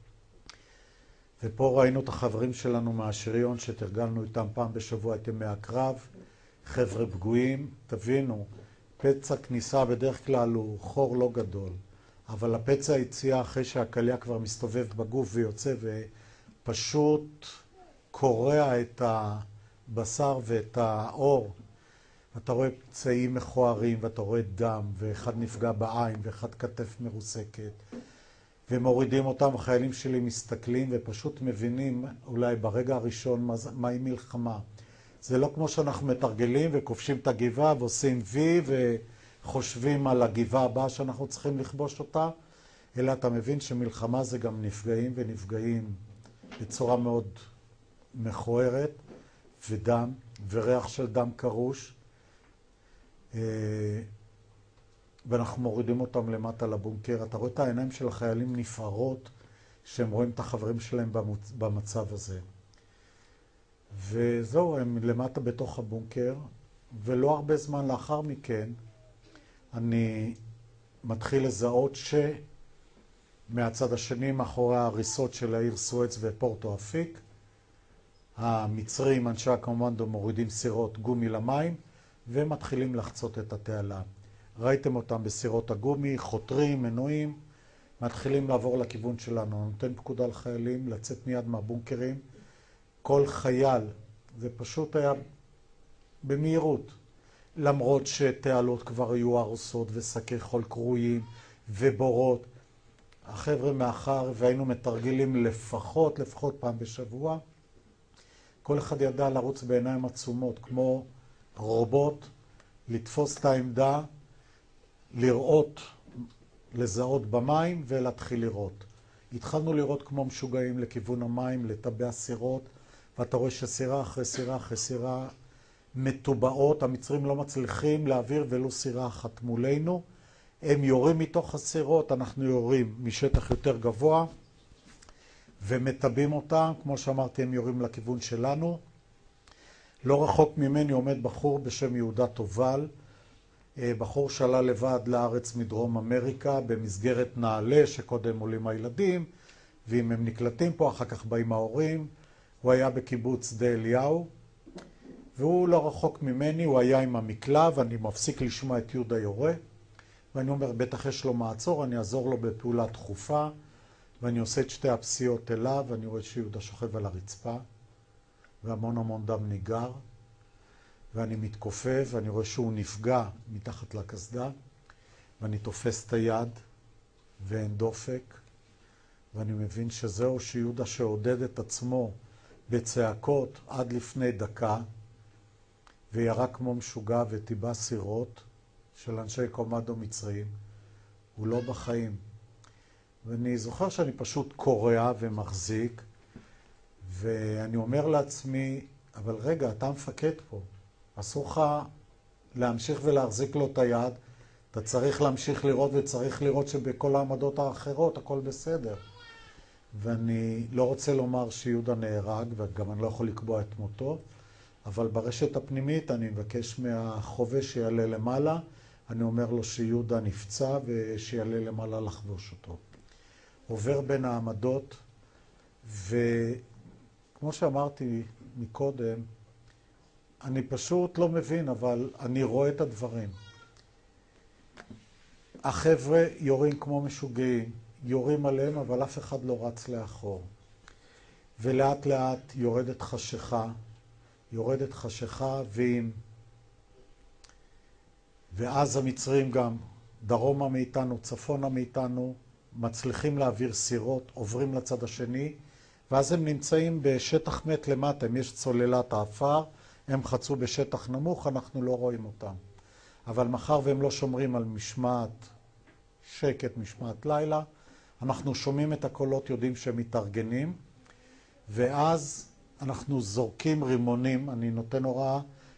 ופה ראינו את החברים שלנו מהשריון שתרגלנו איתם פעם בשבוע את ימי הקרב, חבר'ה פגועים, תבינו, פצע כניסה בדרך כלל הוא חור לא גדול, אבל הפצע היציאה אחרי שהקליה כבר מסתובב בגוף ויוצא ופשוט קורע את הבשר ואת האור, אתה רואה פצעים מכוערים ואתה רואה דם, ואחד נפגע בעין ואחד כתף מרוסקת, ומורידים אותם, החיילים שלי מסתכלים ופשוט מבינים אולי ברגע הראשון מהי מלחמה. זה לא כמו שאנחנו מתרגלים וכובשים את הגבעה ועושים וי וחושבים על הגבעה הבאה שאנחנו צריכים לכבוש אותה, אלא אתה מבין שמלחמה זה גם נפגעים ונפגעים בצורה מאוד מכוערת, ודם וריח של דם קרוש, ואנחנו מורידים אותם למטה לבונקר. אתה רואה את העיניים של החיילים נפערות שהם רואים את החברים שלהם במצב הזה. וזהו, הם למטה בתוך הבונקר, ולא הרבה זמן לאחר מכן אני מתחיל לזהות שמהצד השני, מאחורי ההריסות של העיר סואץ ופורטו אפיק, המצרים, אנשי הקומנדו, מורידים סירות גומי למים ומתחילים לחצות את התעלה. ראיתם אותם בסירות הגומי, חותרים, מנועים, מתחילים לעבור לכיוון שלנו. נותן פקודה לחיילים לצאת מיד מהבונקרים. כל חייל, זה פשוט היה במהירות, למרות שתעלות כבר היו הרוסות ושקי חול קרויים ובורות. החבר'ה מאחר והיינו מתרגלים לפחות, לפחות פעם בשבוע, כל אחד ידע לרוץ בעיניים עצומות, כמו רובוט, לתפוס את העמדה, לראות, לזהות במים ולהתחיל לראות. התחלנו לראות כמו משוגעים לכיוון המים, לטבע סירות, ואתה רואה שסירה אחרי סירה אחרי סירה מטובעות, המצרים לא מצליחים להעביר ולו סירה אחת מולנו. הם יורים מתוך הסירות, אנחנו יורים משטח יותר גבוה ומטבים אותם, כמו שאמרתי, הם יורים לכיוון שלנו. לא רחוק ממני עומד בחור בשם יהודה תובל, בחור שעלה לבד לארץ מדרום אמריקה במסגרת נעלה, שקודם עולים הילדים, ואם הם נקלטים פה, אחר כך באים ההורים. הוא היה בקיבוץ שדה אליהו, והוא לא רחוק ממני, הוא היה עם המקלע, ואני מפסיק לשמוע את יהודה יורה, ואני אומר, בטח יש לו מעצור, אני אעזור לו בפעולה דחופה, ואני עושה את שתי הפסיעות אליו, ואני רואה שיהודה שוכב על הרצפה, והמון המון דם ניגר, ואני מתכופף, ואני רואה שהוא נפגע מתחת לקסדה, ואני תופס את היד, ואין דופק, ואני מבין שזהו שיהודה שעודד את עצמו בצעקות עד לפני דקה, וירה כמו משוגע וטיבה סירות של אנשי קומנדו מצריים, הוא לא בחיים. ואני זוכר שאני פשוט קורע ומחזיק, ואני אומר לעצמי, אבל רגע, אתה מפקד פה, אסור לך להמשיך ולהחזיק לו את היד, אתה צריך להמשיך לראות וצריך לראות שבכל העמדות האחרות הכל בסדר. ואני לא רוצה לומר שיהודה נהרג, וגם אני לא יכול לקבוע את מותו, אבל ברשת הפנימית אני מבקש מהחובש שיעלה למעלה, אני אומר לו שיהודה נפצע ושיעלה למעלה לחבוש אותו. עובר בין העמדות, וכמו שאמרתי מקודם, אני פשוט לא מבין, אבל אני רואה את הדברים. החבר'ה יורים כמו משוגעים, יורים עליהם, אבל אף אחד לא רץ לאחור. ולאט לאט יורדת חשיכה, יורדת חשיכה, ועם... ואז המצרים גם, דרומה מאיתנו, צפונה מאיתנו, מצליחים להעביר סירות, עוברים לצד השני, ואז הם נמצאים בשטח מת למטה, אם יש צוללת האפר, הם חצו בשטח נמוך, אנחנו לא רואים אותם. אבל מחר והם לא שומרים על משמעת שקט, משמעת לילה, אנחנו שומעים את הקולות, יודעים שהם מתארגנים, ואז אנחנו זורקים רימונים, אני נותן הוראה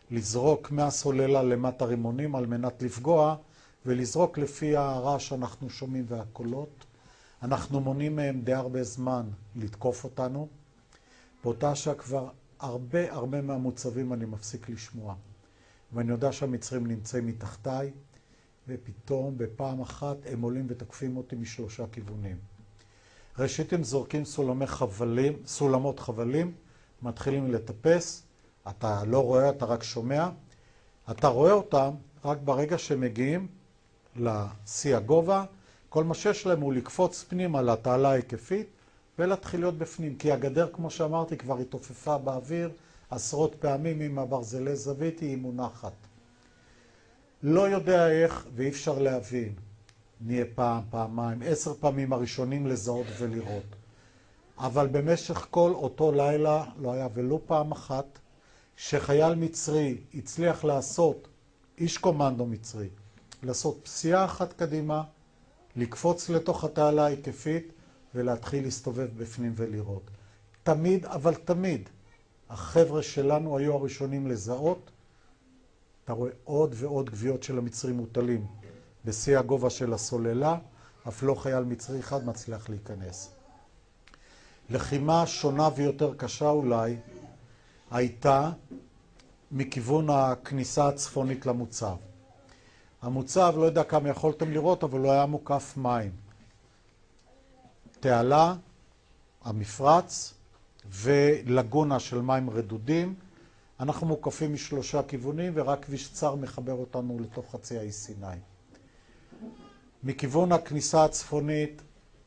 לזרוק מהסוללה למטה רימונים על מנת לפגוע, ולזרוק לפי הרעש שאנחנו שומעים והקולות. אנחנו מונים מהם די הרבה זמן לתקוף אותנו. באותה שעה כבר הרבה הרבה מהמוצבים אני מפסיק לשמוע. ואני יודע שהמצרים נמצאים מתחתיי, ופתאום בפעם אחת הם עולים ותקפים אותי משלושה כיוונים. ראשית הם זורקים סולמי חבלים, סולמות חבלים, מתחילים לטפס, אתה לא רואה, אתה רק שומע. אתה רואה אותם רק ברגע שמגיעים לשיא הגובה, כל מה שיש להם הוא לקפוץ פנימה לתעלה ההיקפית ולהתחיל להיות בפנים, כי הגדר, כמו שאמרתי, כבר התעופפה באוויר עשרות פעמים עם הברזלי זווית, היא מונחת. לא יודע איך ואי אפשר להבין. נהיה פעם, פעמיים, עשר פעמים הראשונים לזהות ולראות. אבל במשך כל אותו לילה לא היה ולא פעם אחת שחייל מצרי הצליח לעשות, איש קומנדו מצרי, לעשות פסיעה אחת קדימה, לקפוץ לתוך התעלה ההיקפית ולהתחיל להסתובב בפנים ולראות. תמיד, אבל תמיד, החבר'ה שלנו היו הראשונים לזהות. אתה רואה עוד ועוד גביעות של המצרים מוטלים בשיא הגובה של הסוללה, אף לא חייל מצרי אחד מצליח להיכנס. לחימה שונה ויותר קשה אולי הייתה מכיוון הכניסה הצפונית למוצב. המוצב, לא יודע כמה יכולתם לראות, אבל הוא היה מוקף מים. תעלה, המפרץ ולגונה של מים רדודים. אנחנו מוקפים משלושה כיוונים, ורק כביש צר מחבר אותנו לתוך חצי האי סיני. מכיוון הכניסה הצפונית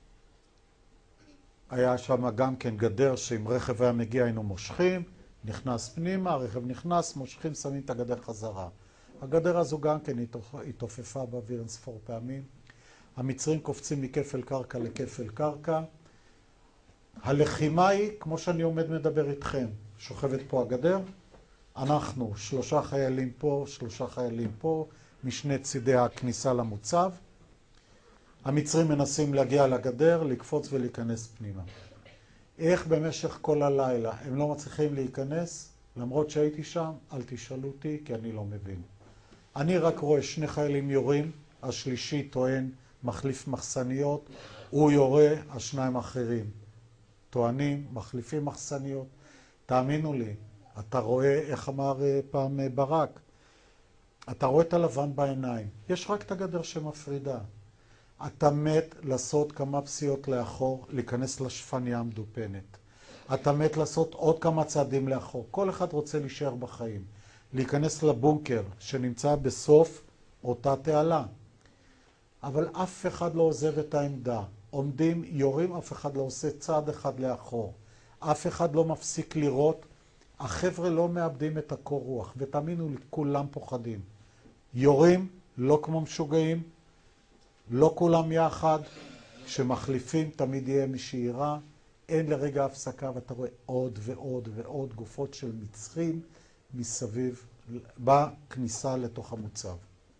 היה שם גם כן גדר שאם רכב היה מגיע היינו מושכים, נכנס פנימה, הרכב נכנס, מושכים, שמים את הגדר חזרה. הגדר הזו גם כן התעופפה באוויר אין ספור פעמים. המצרים קופצים מכפל קרקע לכפל קרקע. הלחימה היא, כמו שאני עומד מדבר איתכם, שוכבת פה הגדר, אנחנו שלושה חיילים פה, שלושה חיילים פה, משני צידי הכניסה למוצב. המצרים מנסים להגיע לגדר, לקפוץ ולהיכנס פנימה. איך במשך כל הלילה הם לא מצליחים להיכנס? למרות שהייתי שם, אל תשאלו אותי, כי אני לא מבין. אני רק רואה שני חיילים יורים, השלישי טוען מחליף מחסניות, הוא יורה, השניים האחרים טוענים, מחליפים מחסניות. תאמינו לי, אתה רואה, איך אמר פעם ברק, אתה רואה את הלבן בעיניים. יש רק את הגדר שמפרידה. אתה מת לעשות כמה פסיעות לאחור, להיכנס לשפניה המדופנת. אתה מת לעשות עוד כמה צעדים לאחור. כל אחד רוצה להישאר בחיים. להיכנס לבונקר שנמצא בסוף אותה תעלה. אבל אף אחד לא עוזב את העמדה. עומדים, יורים, אף אחד לא עושה צעד אחד לאחור. אף אחד לא מפסיק לראות. החבר'ה לא מאבדים את הקור רוח, ותאמינו לי, כולם פוחדים. יורים, לא כמו משוגעים, לא כולם יחד, שמחליפים תמיד יהיה משאירה, אין לרגע הפסקה, ואתה רואה עוד ועוד ועוד גופות של מצרים מסביב, בכניסה לתוך המוצב.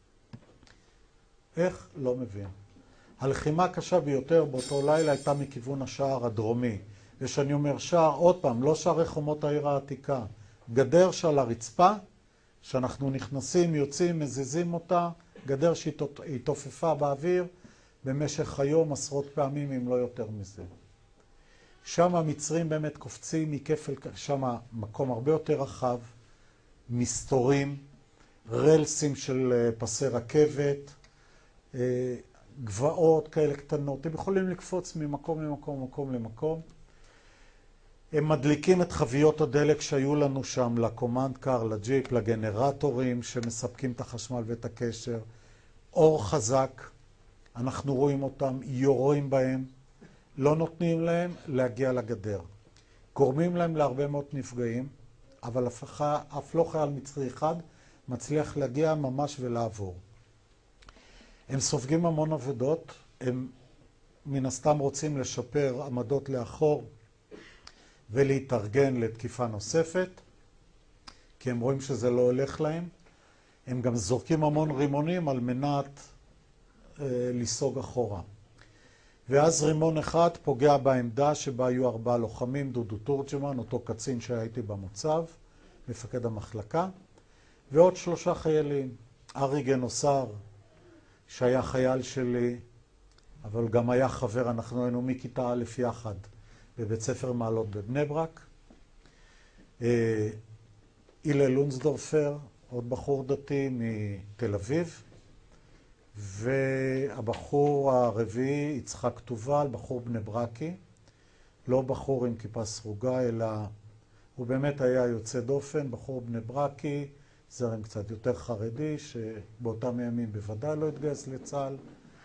איך? לא מבין. הלחימה הקשה ביותר באותו לילה הייתה מכיוון השער הדרומי. ושאני אומר שער, עוד פעם, לא שערי חומות העיר העתיקה, גדר שעל הרצפה, שאנחנו נכנסים, יוצאים, מזיזים אותה, גדר שהיא תופפה באוויר במשך היום עשרות פעמים, אם לא יותר מזה. שם המצרים באמת קופצים מכפל, שם מקום הרבה יותר רחב, מסתורים, רלסים של פסי רכבת, גבעות כאלה קטנות, הם יכולים לקפוץ ממקום למקום, מקום למקום. הם מדליקים את חביות הדלק שהיו לנו שם לקומנד קאר, לג'יפ, לגנרטורים שמספקים את החשמל ואת הקשר. אור חזק, אנחנו רואים אותם, יורים בהם, לא נותנים להם להגיע לגדר. גורמים להם להרבה מאוד נפגעים, אבל אף, אף לא חייל מצרי אחד מצליח להגיע ממש ולעבור. הם סופגים המון עבודות, הם מן הסתם רוצים לשפר עמדות לאחור, ולהתארגן לתקיפה נוספת, כי הם רואים שזה לא הולך להם. הם גם זורקים המון רימונים על מנת אה, לסוג אחורה. ואז רימון אחד פוגע בעמדה שבה היו ארבעה לוחמים, דודו תורג'מן, אותו קצין שהייתי במוצב, מפקד המחלקה. ועוד שלושה חיילים. ארי גנוסר, שהיה חייל שלי, אבל גם היה חבר, אנחנו היינו מכיתה א' יחד בבית ספר מעלות בבני ברק. אילה לונסדורפר, עוד בחור דתי מתל אביב. והבחור הרביעי, יצחק תובל, בחור בני ברקי. לא בחור עם כיפה סרוגה, אלא הוא באמת היה יוצא דופן, בחור בני ברקי, זרם קצת יותר חרדי, שבאותם ימים בוודאי לא התגייס לצה"ל.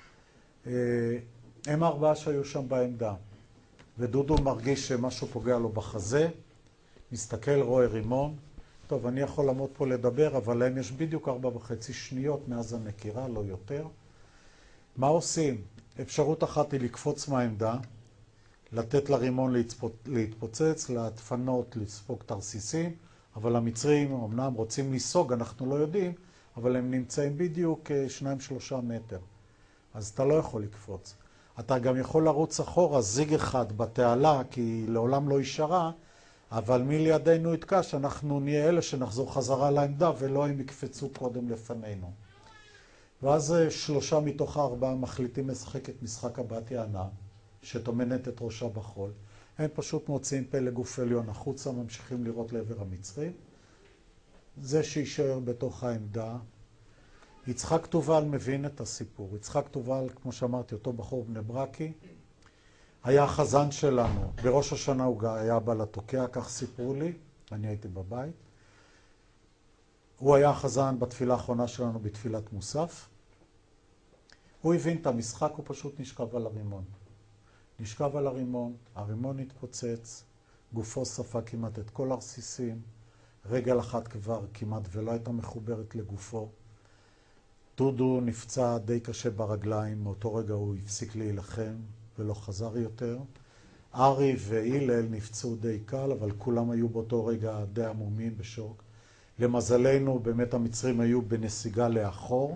הם ארבעה שהיו שם בעמדה, ודודו מרגיש שמשהו פוגע לו בחזה, מסתכל, רואה רימון. טוב, אני יכול לעמוד פה לדבר, אבל להם יש בדיוק ארבע וחצי שניות מאז הנקירה, לא יותר. מה עושים? אפשרות אחת היא לקפוץ מהעמדה, לתת לרימון להתפוצץ, להתפנות, לספוג תרסיסים, אבל המצרים אמנם רוצים לסוג, אנחנו לא יודעים, אבל הם נמצאים בדיוק שניים שלושה מטר. אז אתה לא יכול לקפוץ. אתה גם יכול לרוץ אחורה, זיג אחד בתעלה, כי לעולם לא יישרה, אבל מי לידינו יתקע שאנחנו נהיה אלה שנחזור חזרה לעמדה, ולא הם יקפצו קודם לפנינו. ואז שלושה מתוך הארבעה מחליטים לשחק את משחק הבת יענה, שטומנת את ראשה בחול. הם פשוט מוציאים פה לגוף עליון החוצה, ממשיכים לראות לעבר המצרים. זה שישאר בתוך העמדה. יצחק תובל מבין את הסיפור. יצחק תובל, כמו שאמרתי, אותו בחור בני ברקי, היה החזן שלנו. בראש השנה הוא היה בא לתוקע, כך סיפרו לי, אני הייתי בבית. הוא היה החזן בתפילה האחרונה שלנו בתפילת מוסף. הוא הבין את המשחק, הוא פשוט נשכב על הרימון. נשכב על הרימון, הרימון התפוצץ, גופו ספג כמעט את כל הרסיסים, רגל אחת כבר כמעט ולא הייתה מחוברת לגופו. דודו נפצע די קשה ברגליים, מאותו רגע הוא הפסיק להילחם ולא חזר יותר. ארי ואילל נפצעו די קל, אבל כולם היו באותו רגע די עמומים בשוק. למזלנו, באמת המצרים היו בנסיגה לאחור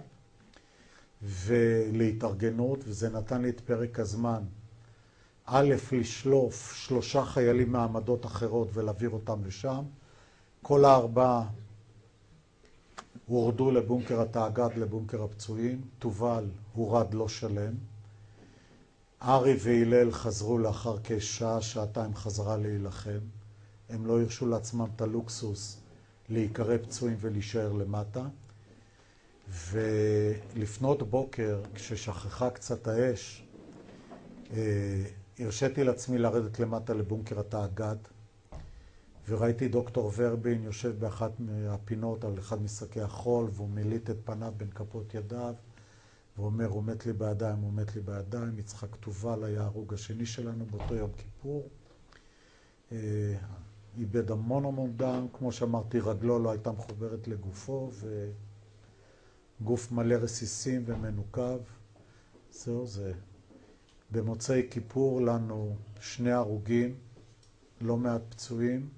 ולהתארגנות, וזה נתן לי את פרק הזמן. א', לשלוף שלושה חיילים מעמדות אחרות ולהעביר אותם לשם. כל הארבעה הורדו לבונקר התאגד, לבונקר הפצועים. תובל הורד לא שלם. ארי והילל חזרו לאחר כשעה, שעתיים חזרה להילחם. הם לא הרשו לעצמם את הלוקסוס להיקרא פצועים ולהישאר למטה. ולפנות בוקר, כששכחה קצת האש, הרשיתי לעצמי לרדת למטה לבונקר התאגד, וראיתי דוקטור ורבין יושב באחת מהפינות על אחד משקי החול, והוא מליט את פניו בין כפות ידיו, והוא אומר, הוא מת לי בידיים, הוא מת לי בידיים. יצחק תובל היה הרוג השני שלנו באותו יום כיפור. איבד המון המון דם, כמו שאמרתי, רגלו לא הייתה מחוברת לגופו, וגוף מלא רסיסים ומנוקב. זהו זה. במוצאי כיפור לנו שני הרוגים, לא מעט פצועים,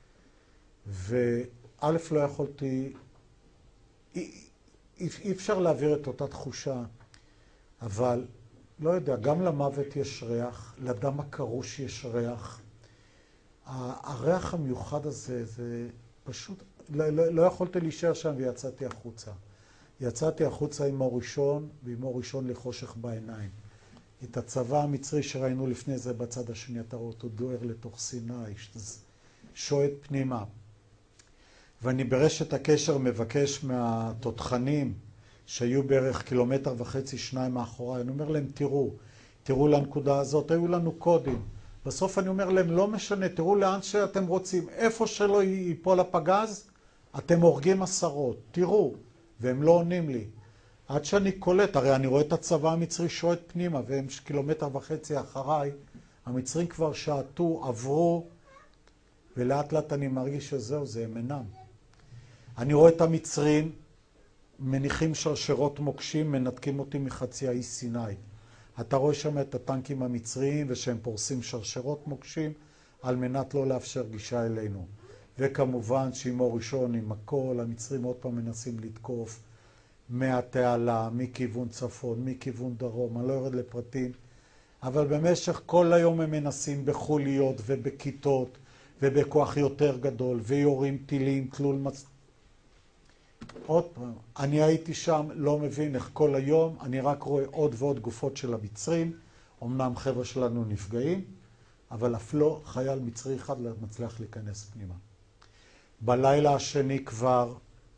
וא' לא יכולתי, אי, אי אפשר להעביר את אותה תחושה, אבל לא יודע, גם למוות יש ריח, לדם הקרוש יש ריח. הריח המיוחד הזה, זה פשוט, לא, לא, לא יכולתי להישאר שם ויצאתי החוצה. יצאתי החוצה עם אור ראשון, ועם אור ראשון לחושך בעיניים. את הצבא המצרי שראינו לפני זה בצד השני, אתה רואה אותו דוהר לתוך סיני, שועט פנימה. ואני ברשת הקשר מבקש מהתותחנים שהיו בערך קילומטר וחצי, שניים מאחוריי, אני אומר להם, תראו, תראו לנקודה הזאת, היו לנו קודים. בסוף אני אומר להם, לא משנה, תראו לאן שאתם רוצים, איפה שלא ייפול הפגז, אתם הורגים עשרות, תראו, והם לא עונים לי. עד שאני קולט, הרי אני רואה את הצבא המצרי שועט פנימה, והם קילומטר וחצי אחריי, המצרים כבר שעטו, עברו, ולאט לאט אני מרגיש שזהו, זה הם אינם. אני רואה את המצרים, מניחים שרשרות מוקשים, מנתקים אותי מחצי האי סיני. אתה רואה שם את הטנקים המצריים, ושהם פורסים שרשרות מוקשים, על מנת לא לאפשר גישה אלינו. וכמובן שעם אור ראשון, עם הכל, המצרים עוד פעם מנסים לתקוף, מהתעלה, מכיוון צפון, מכיוון דרום, אני לא יורד לפרטים, אבל במשך כל היום הם מנסים בחוליות ובכיתות ובכוח יותר גדול, ויורים טילים, תלול מצ... עוד פעם, אני הייתי שם, לא מבין איך כל היום, אני רק רואה עוד ועוד גופות של המצרים, אמנם חבר'ה שלנו נפגעים, אבל אף לא חייל מצרי אחד לא מצליח להיכנס פנימה. בלילה השני כבר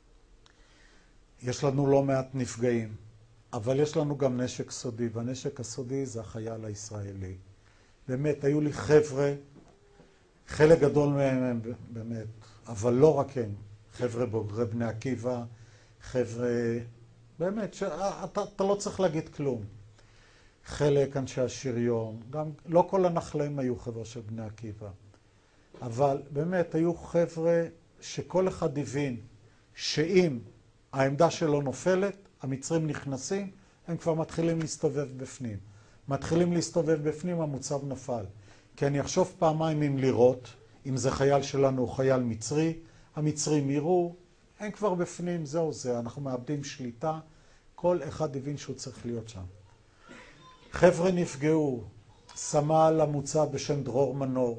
יש לנו לא מעט נפגעים, אבל יש לנו גם נשק סודי, והנשק הסודי זה החייל הישראלי. באמת, היו לי חבר'ה, חלק גדול מהם באמת, אבל לא רק הם, חבר'ה בוגרי בני עקיבא, חבר'ה, באמת, שאתה, אתה לא צריך להגיד כלום. חלק אנשי השריון, גם לא כל הנחלים היו חבר'ה של בני עקיבא, אבל באמת היו חבר'ה שכל אחד הבין שאם העמדה שלו נופלת, המצרים נכנסים, הם כבר מתחילים להסתובב בפנים. מתחילים להסתובב בפנים, המוצב נפל. כי אני אחשוב פעמיים אם לראות, אם זה חייל שלנו או חייל מצרי, המצרים יראו, הם כבר בפנים, זהו זה, אנחנו מאבדים שליטה, כל אחד הבין שהוא צריך להיות שם. חבר'ה נפגעו, סמל המוצב בשם דרור מנור,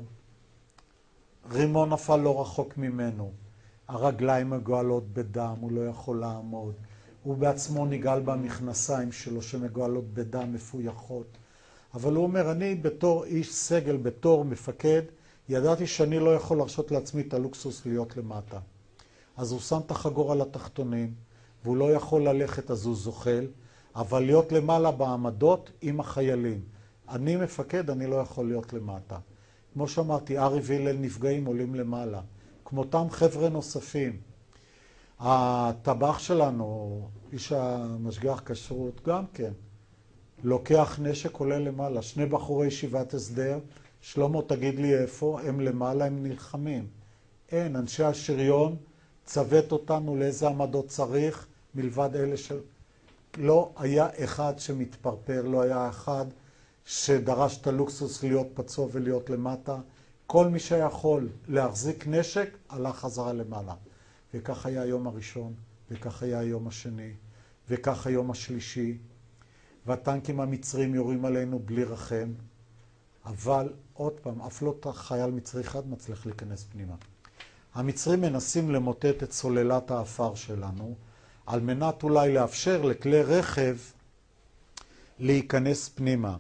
רימון נפל לא רחוק ממנו, הרגליים מגועלות בדם, הוא לא יכול לעמוד, הוא בעצמו ניגל במכנסיים שלו שמגועלות בדם מפויחות, אבל הוא אומר, אני בתור איש סגל, בתור מפקד, ידעתי שאני לא יכול להרשות לעצמי את הלוקסוס להיות למטה. אז הוא שם את החגור על התחתונים, והוא לא יכול ללכת, אז הוא זוחל, אבל להיות למעלה בעמדות עם החיילים. אני מפקד, אני לא יכול להיות למטה. כמו שאמרתי, ארי וילל נפגעים עולים למעלה. כמותם חבר'ה נוספים. הטבח שלנו, איש המשגיח כשרות, גם כן. לוקח נשק, עולה למעלה. שני בחורי ישיבת הסדר, שלמה תגיד לי איפה, הם למעלה, הם נלחמים. אין, אנשי השריון צוות אותנו לאיזה עמדות צריך, מלבד אלה של... לא היה אחד שמתפרפר, לא היה אחד שדרש את הלוקסוס להיות פצוע ולהיות למטה. כל מי שיכול להחזיק נשק, הלך חזרה למעלה. וכך היה היום הראשון, וכך היה היום השני, וכך היום השלישי. והטנקים המצרים יורים עלינו בלי רחם. אבל עוד פעם, אף לא חייל מצרי אחד מצליח להיכנס פנימה. המצרים מנסים למוטט את סוללת האפר שלנו, על מנת אולי לאפשר לכלי רכב להיכנס פנימה.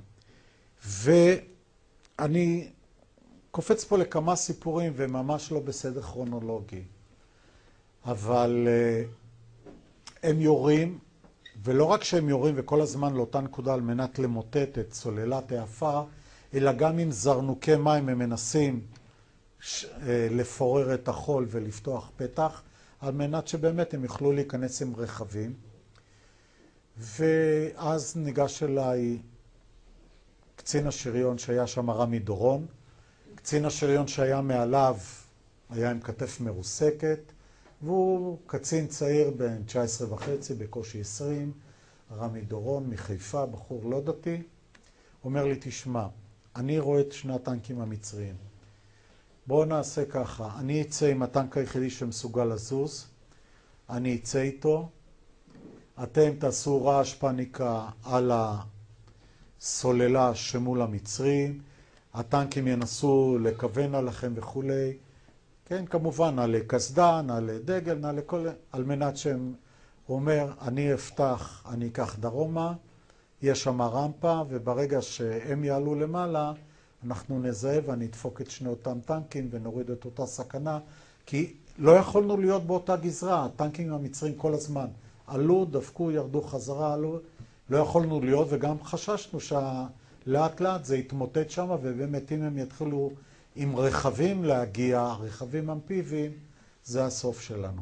ואני קופץ פה לכמה סיפורים וממש לא בסדר כרונולוגי. אבל הם יורים, ולא רק שהם יורים וכל הזמן לאותה נקודה על מנת למוטט את סוללת האפר, אלא גם עם זרנוקי מים הם מנסים לפורר את החול ולפתוח פתח, על מנת שבאמת הם יוכלו להיכנס עם רכבים. ואז ניגש אליי קצין השריון שהיה שם, רמי דורון. קצין השריון שהיה מעליו היה עם כתף מרוסקת, והוא קצין צעיר בן תשע עשרה וחצי, בקושי עשרים, רמי דורון מחיפה, בחור לא דתי. אומר לי, תשמע, אני רואה את שני הטנקים המצריים. בואו נעשה ככה, אני אצא עם הטנק היחידי שמסוגל לזוז, אני אצא איתו, אתם תעשו רעש פניקה על הסוללה שמול המצרים, הטנקים ינסו לכוון עליכם וכו'. כן, כמובן, נעלה קסדה, נעלה דגל, נעלה כל... על מנת שהם... הוא אומר, אני אפתח, אני אקח דרומה, יש שם רמפה, וברגע שהם יעלו למעלה, אנחנו נזהה ואני אדפוק את שני אותם טנקים ונוריד את אותה סכנה, כי לא יכולנו להיות באותה גזרה, הטנקים המצרים כל הזמן עלו, דפקו, ירדו חזרה, עלו, לא יכולנו להיות, וגם חששנו שלאט לאט זה יתמוטט שם, ובאמת אם הם יתחילו עם רכבים להגיע, רכבים אמפיביים, זה הסוף שלנו.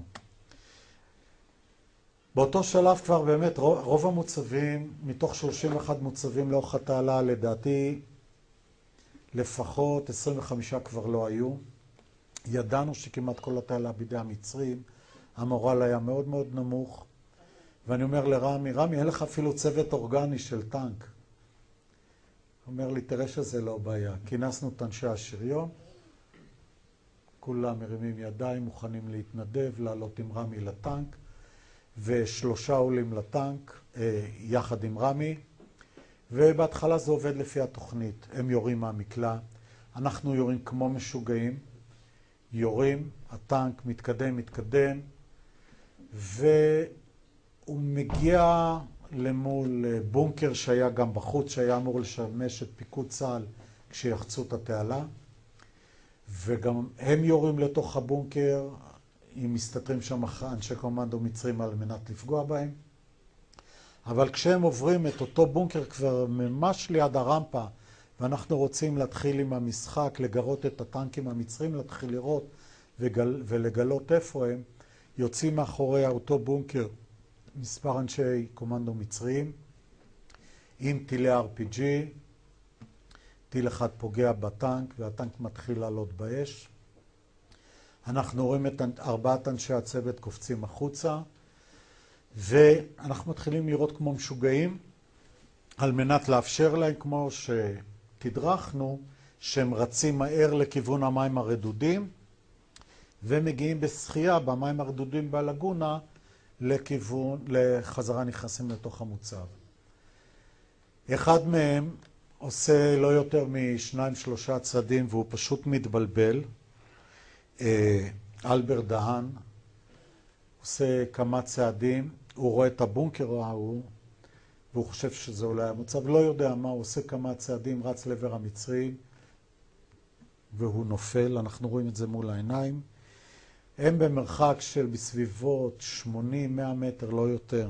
באותו שלב כבר באמת רוב, רוב המוצבים, מתוך שלושים ואחד מוצבים לאורך התעלה, לדעתי לפחות עשרים וחמישה כבר לא היו. ידענו שכמעט כל התעלה בידי המצרים, המורל היה מאוד מאוד נמוך. ואני אומר לרמי, רמי, אין לך אפילו צוות אורגני של טנק. הוא אומר לי, תראה שזה לא בעיה. כינסנו את אנשי השריון, כולם מרימים ידיים, מוכנים להתנדב, לעלות עם רמי לטנק, ושלושה עולים לטנק יחד עם רמי, ובהתחלה זה עובד לפי התוכנית. הם יורים מהמקלע, אנחנו יורים כמו משוגעים, יורים, הטנק מתקדם, מתקדם, והוא מגיע למול בונקר שהיה גם בחוץ, שהיה אמור לשמש את פיקוד צה"ל כשיחצו את התעלה, וגם הם יורים לתוך הבונקר, אם מסתתרים שם אנשי קומנדו מצרים על מנת לפגוע בהם. אבל כשהם עוברים את אותו בונקר כבר ממש ליד הרמפה, ואנחנו רוצים להתחיל עם המשחק, לגרות את הטנקים המצרים, להתחיל לראות וגל, ולגלות איפה הם, יוצאים מאחורי אותו בונקר מספר אנשי קומנדו מצריים, עם טילי אר פי ג'י, טיל אחד פוגע בטנק, והטנק מתחיל לעלות באש. אנחנו רואים את ארבעת אנשי הצוות קופצים החוצה, ואנחנו מתחילים לראות כמו משוגעים, על מנת לאפשר להם, כמו שתדרכנו, שהם רצים מהר לכיוון המים הרדודים, ומגיעים בשחייה במים הרדודים בלגונה, לכיוון, לחזרה נכנסים לתוך המוצב. אחד מהם עושה לא יותר משניים שלושה צעדים, והוא פשוט מתבלבל. אלבר דהן עושה כמה צעדים, הוא רואה את הבונקר ההוא, והוא חושב שזה אולי המוצב, לא יודע מה, הוא עושה כמה צעדים, רץ לעבר המצרים, והוא נופל, אנחנו רואים את זה מול העיניים. הם במרחק של בסביבות שמונים מאה מטר, לא יותר.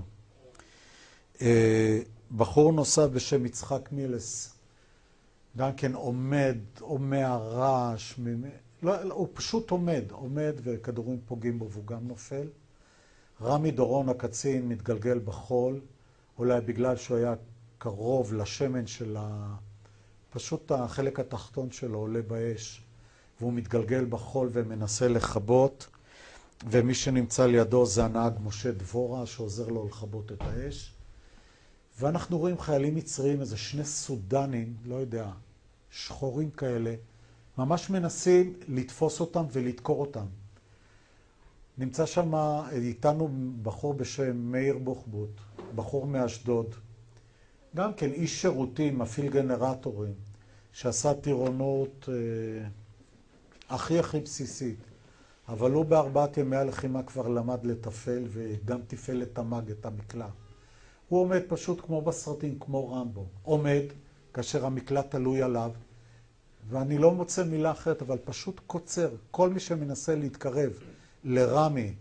בחור נוסף בשם יצחק מילס, גם כן עומד, עומד הרעש, לא, לא, הוא פשוט עומד, עומד וכדורים פוגעים בו והוא גם נופל. רמי דורון הקצין מתגלגל בחול, אולי בגלל שהוא היה קרוב לשמן של ה... פשוט החלק התחתון שלו עולה באש, והוא מתגלגל בחול ומנסה לחבות, ומי שנמצא לידו זה הנהג משה דבורה שעוזר לו לחבות את האש. ואנחנו רואים חיילים מצריים, איזה שני סודנים, לא יודע, שחורים כאלה, ממש מנסים לתפוס אותם ולדקור אותם. נמצא שם איתנו בחור בשם מאיר בוחבוט, בחור מאשדוד, גם כן איש שירותים, מפעיל גנרטורים, שעשה טירונות אה, הכי הכי בסיסית, אבל הוא בארבעת ימי הלחימה כבר למד לטפל וגם טיפל את המג, את המקלע. הוא עומד פשוט כמו בסרטים, כמו רמבו, עומד כאשר המקלע תלוי עליו, ואני לא מוצא מילה אחרת, אבל פשוט קוצר. כל מי שמנסה להתקרב לרמי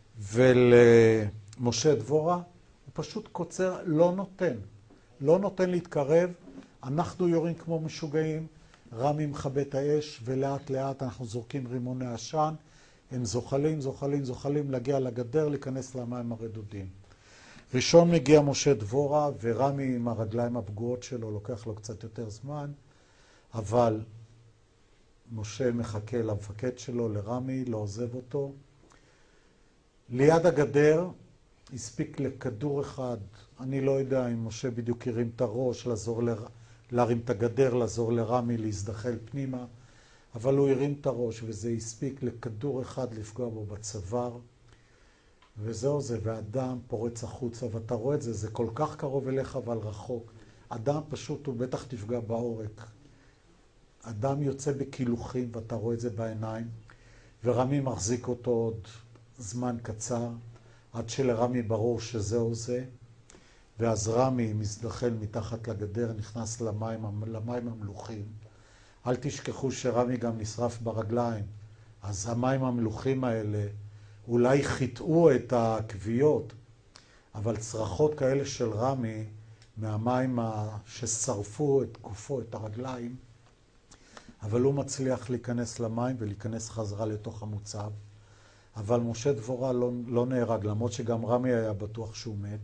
ולמשה דבורה, הוא פשוט קוצר, לא נותן. לא נותן להתקרב, אנחנו יורים כמו משוגעים, רמי מכבה את האש, ולאט לאט אנחנו זורקים רימוני עשן, הם זוחלים, זוחלים, זוחלים, להגיע לגדר, להיכנס למים הרדודים. ראשון מגיע משה דבורה, ורמי עם הרגליים הפגועות שלו, לוקח לו קצת יותר זמן, אבל משה מחכה למפקד שלו, לרמי, לא עוזב אותו. ליד הגדר הספיק לכדור אחד, אני לא יודע אם משה בדיוק הרים את הראש, לעזור ל... להרים את הגדר, לעזור לרמי להזדחל פנימה, אבל הוא הרים את הראש וזה הספיק לכדור אחד לפגוע בו בצוואר, וזהו זה, והאדם פורץ החוצה, ואתה רואה את זה, זה כל כך קרוב אליך אבל רחוק. אדם פשוט, הוא בטח תפגע בעורק. אדם יוצא בקילוחים, ואתה רואה את זה בעיניים, ורמי מחזיק אותו עוד זמן קצר, עד שלרמי ברור שזהו זה, ואז רמי מזדחל מתחת לגדר, נכנס למים, למים המלוכים. אל תשכחו שרמי גם נשרף ברגליים, אז המים המלוכים האלה אולי חיטאו את הכוויות, אבל צרחות כאלה של רמי, מהמים ששרפו את גופו, את הרגליים, אבל הוא מצליח להיכנס למים ולהיכנס חזרה לתוך המוצב. אבל משה דבורה לא, לא נהרג, למרות שגם רמי היה בטוח שהוא מת.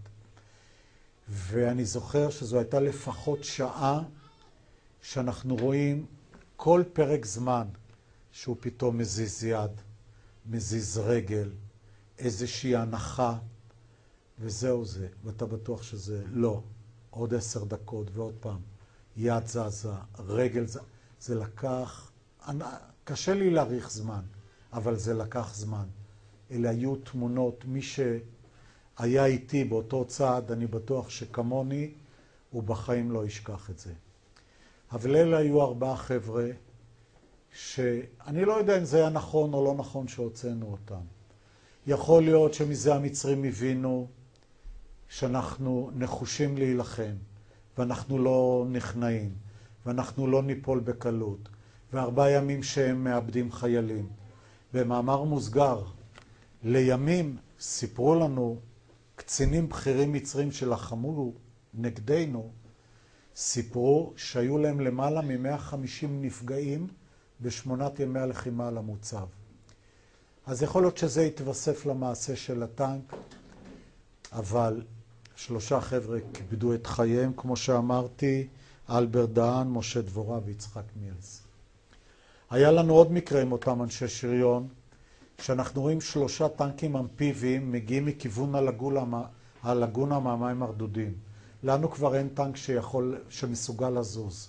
ואני זוכר שזו הייתה לפחות שעה שאנחנו רואים כל פרק זמן שהוא פתאום מזיז יד, מזיז רגל, איזושהי הנחה, וזהו זה. ואתה בטוח שזה לא. עוד עשר דקות ועוד פעם. יד זזה, רגל זזה. זה לקח, קשה לי להאריך זמן, אבל זה לקח זמן. אלה היו תמונות, מי שהיה איתי באותו צעד, אני בטוח שכמוני, הוא בחיים לא ישכח את זה. אבל אלה היו ארבעה חבר'ה, שאני לא יודע אם זה היה נכון או לא נכון שהוצאנו אותם. יכול להיות שמזה המצרים הבינו שאנחנו נחושים להילחם, ואנחנו לא נכנעים, ואנחנו לא ניפול בקלות, וארבעה ימים שהם מאבדים חיילים. במאמר מוסגר, לימים סיפרו לנו קצינים בכירים מצרים שלחמו נגדנו, סיפרו שהיו להם למעלה מ-מאה וחמישים נפגעים בשמונת ימי הלחימה על המוצב. אז יכול להיות שזה יתווסף למעשה של הטנק, אבל שלושה חבר'ה כיבדו את חייהם, כמו שאמרתי, אלברט דהן, משה דבורה ויצחק מילס. היה לנו עוד מקרה עם אותם אנשי שריון, שאנחנו רואים שלושה טנקים אמפיביים מגיעים מכיוון הלגונה, הלגונה מהמים הרדודים. לנו כבר אין טנק שיכול, שמסוגל לזוז.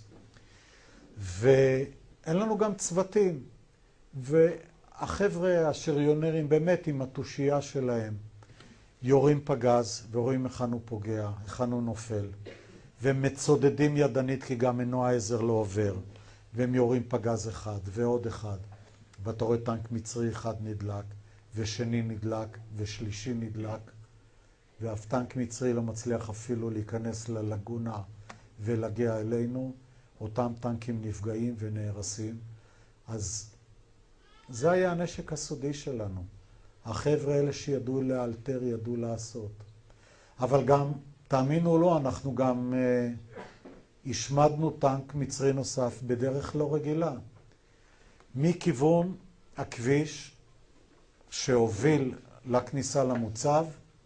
ואין לנו גם צוותים. והחבר'ה השריונרים באמת עם התושייה שלהם, יורים פגז ורואים היכן הוא פוגע, היכן הוא נופל. והם מצודדים ידנית כי גם מנוע העזר לא עובר. והם יורים פגז אחד ועוד אחד. ואתה רואה טנק מצרי אחד נדלק, ושני נדלק, ושלישי נדלק. ואף טנק מצרי לא מצליח אפילו להיכנס ללגונה ולהגיע אלינו. אותם טנקים נפגעים ונהרסים. אז זה היה הנשק הסודי שלנו. החבר'ה האלה שידעו לאלתר, ידעו לעשות. אבל גם, תאמינו או לא, אנחנו גם אה, השמדנו טנק מצרי נוסף בדרך לא רגילה. מכיוון הכביש שהוביל לכניסה למוצב,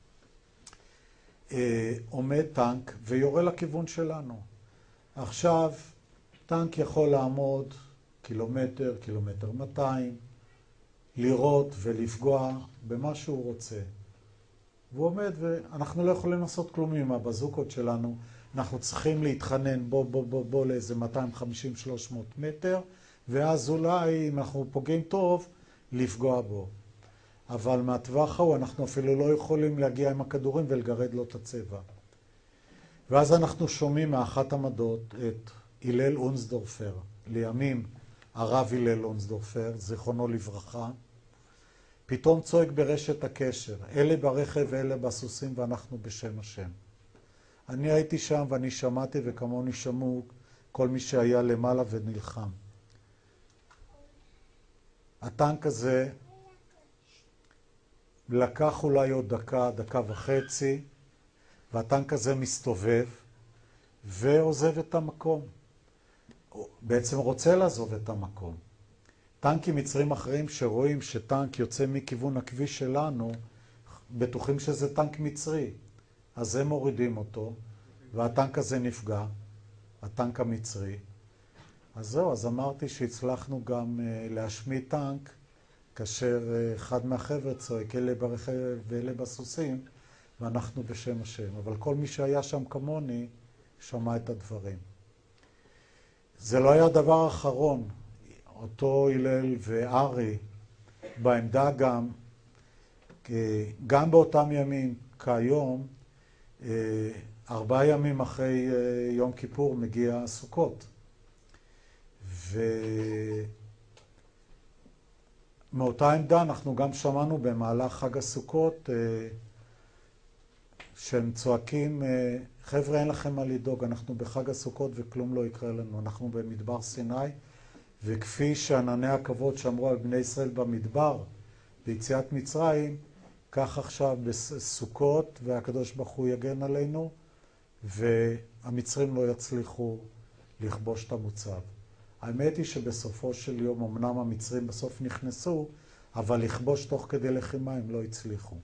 אה, עומד טנק ויורה לכיוון שלנו. עכשיו, טנק יכול לעמוד קילומטר, קילומטר מאתיים, לראות ולפגוע במה שהוא רוצה. והוא עומד ואנחנו לא יכולים לעשות כלום עם הבזוקות שלנו. אנחנו צריכים להתחנן בוא בוא בוא בוא לאיזה מאתיים וחמישים שלוש מאות מטר, ואז אולי אם אנחנו פוגעים טוב, לפגוע בו. אבל מהטווח ההוא אנחנו אפילו לא יכולים להגיע עם הכדורים ולגרד לו את הצבע. ואז אנחנו שומעים מאחת המדות את הלל אונסדורפר, לימים הרב הלל אונסדורפר, זיכרונו לברכה, פתאום צועק ברשת הקשר, אלה ברכב ואלה בסוסים ואנחנו בשם השם. אני הייתי שם ואני שמעתי וכמוני שמעו כל מי שהיה למעלה ונלחם. הטנק הזה לקח אולי עוד דקה, דקה וחצי, והטנק הזה מסתובב ועוזב את המקום. הוא בעצם רוצה לעזוב את המקום. טנקים מצרים אחרים שרואים שטנק יוצא מכיוון הכביש שלנו, בטוחים שזה טנק מצרי. אז הם מורידים אותו, והטנק הזה נפגע, הטנק המצרי. אז זהו, אז אמרתי שהצלחנו גם uh, להשמיד טנק, כאשר uh, אחד מהחבר'ה צועק, אלה ברכב ואלה בסוסים, ואנחנו בשם השם. אבל כל מי שהיה שם כמוני, שמע את הדברים. זה לא היה הדבר האחרון. אותו הלל וארי, בעמדה גם, גם באותם ימים, כיום, ארבעה ימים אחרי יום כיפור מגיע סוכות. ומאותה עמדה אנחנו גם שמענו במהלך חג הסוכות, שהם צועקים, חבר'ה אין לכם מה לדאוג, אנחנו בחג הסוכות וכלום לא יקרה לנו, אנחנו במדבר סיני, וכפי שענני הכבוד שאמרו על בני ישראל במדבר, ביציאת מצרים, כך עכשיו בסוכות, והקדוש ברוך הוא יגן עלינו, והמצרים לא יצליחו לכבוש את המוצב. האמת היא שבסופו של יום, אמנם המצרים בסוף נכנסו, אבל לכבוש תוך כדי לחימה הם לא הצליחו.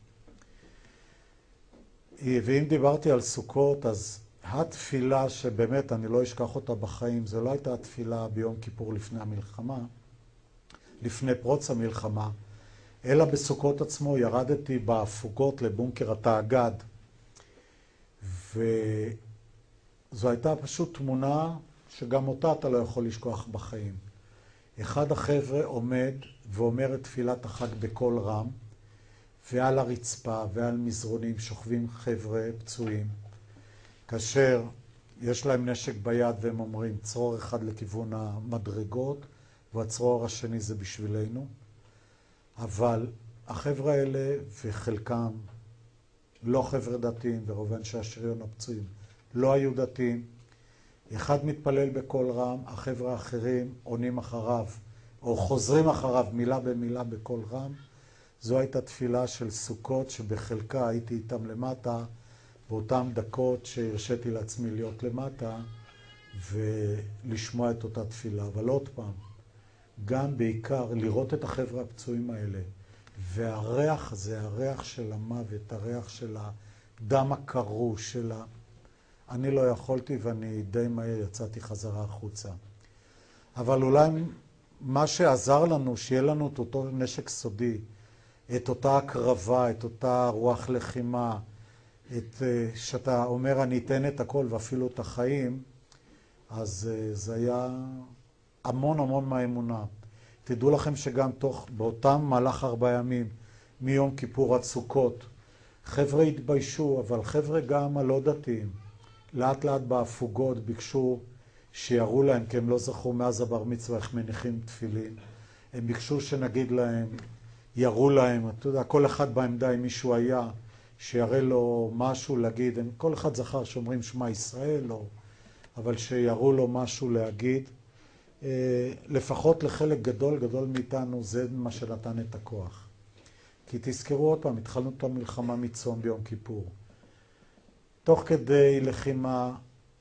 ואם דיברתי על סוכות, אז התפילה שבאמת אני לא אשכח אותה בחיים, זו לא הייתה התפילה ביום כיפור לפני המלחמה, לפני פרוץ המלחמה, אלא בסוכות עצמו ירדתי בהפוגות לבונקר התאגד, וזו הייתה פשוט תמונה שגם אותה אתה לא יכול לשכוח בחיים. אחד החבר'ה עומד ואומר את תפילת החג בקול רם, ועל הרצפה ועל מזרונים שוכבים חבר'ה פצועים, כאשר יש להם נשק ביד והם אומרים צרור אחד לכיוון המדרגות, והצרור השני זה בשבילנו. אבל החבר'ה האלה, וחלקם לא חבר'ה דתיים, ורוב אנשי השריון הפצועים לא היו דתיים. אחד מתפלל בקול רם, החבר'ה האחרים עונים אחריו, או חוזרים אחריו מילה במילה בקול רם. זו הייתה תפילה של סוכות, שבחלקה הייתי איתם למטה, באותן דקות שהרשיתי לעצמי להיות למטה, ולשמוע את אותה תפילה. אבל עוד פעם, גם בעיקר לראות את החבר'ה הפצועים האלה, והריח זה הריח של המוות, הריח של הדם הקרוא, של ה... אני לא יכולתי ואני די מהר יצאתי חזרה החוצה. אבל אולי מה שעזר לנו, שיהיה לנו את אותו נשק סודי, את אותה הקרבה, את אותה רוח לחימה, את, שאתה אומר אני אתן את הכל ואפילו את החיים, אז זה היה המון המון מהאמונה. תדעו לכם שגם תוך, באותם מהלך ארבעה ימים, מיום כיפור עד סוכות, חבר'ה התביישו, אבל חבר'ה גם הלא דתיים, לאט לאט בהפוגות ביקשו שיראו להם, כי הם לא זכרו מאז הבר מצווה איך מניחים תפילין. הם ביקשו שנגיד להם, יראו להם, אתה יודע, כל אחד בעמדה אם מישהו היה, שיראה לו משהו להגיד, הם, כל אחד זכר שאומרים שמה ישראל, או, אבל שיראו לו משהו להגיד. לפחות לחלק גדול גדול מאיתנו זה מה שנתן את הכוח. כי תזכרו עוד פעם, התחלנו את המלחמה מצום ביום כיפור. תוך כדי לחימה,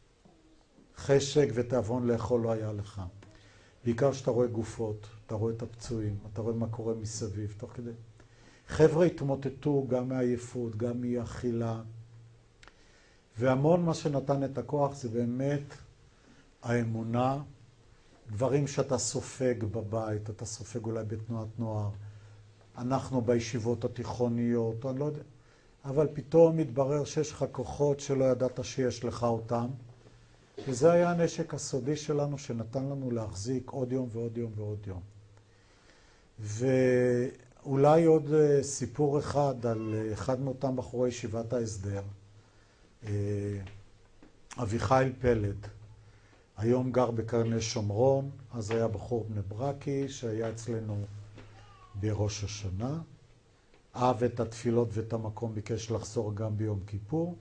חשק ותיאבון לאכול לא היה לך. בעיקר שאתה רואה גופות, אתה רואה את הפצועים, אתה רואה מה קורה מסביב, תוך כדי. חבר'ה התמוטטו גם מעייפות, גם מאכילה. והמון מה שנתן את הכוח זה באמת האמונה, דברים שאתה סופג בבית, אתה סופג אולי בתנועת נוער. אנחנו בישיבות התיכוניות, אני לא יודע. אבל פתאום מתברר שיש לך כוחות שלא ידעת שיש לך אותם. וזה היה הנשק הסודי שלנו שנתן לנו להחזיק עוד יום ועוד יום ועוד יום. ואולי עוד סיפור אחד על אחד מאותם בחורי ישיבת ההסדר, אביחיל פלד. היום גר בקרני שומרון, אז היה בחור בני ברקי שהיה אצלנו בראש השנה. אהב את התפילות ואת המקום, ביקש לחזור גם ביום כיפור.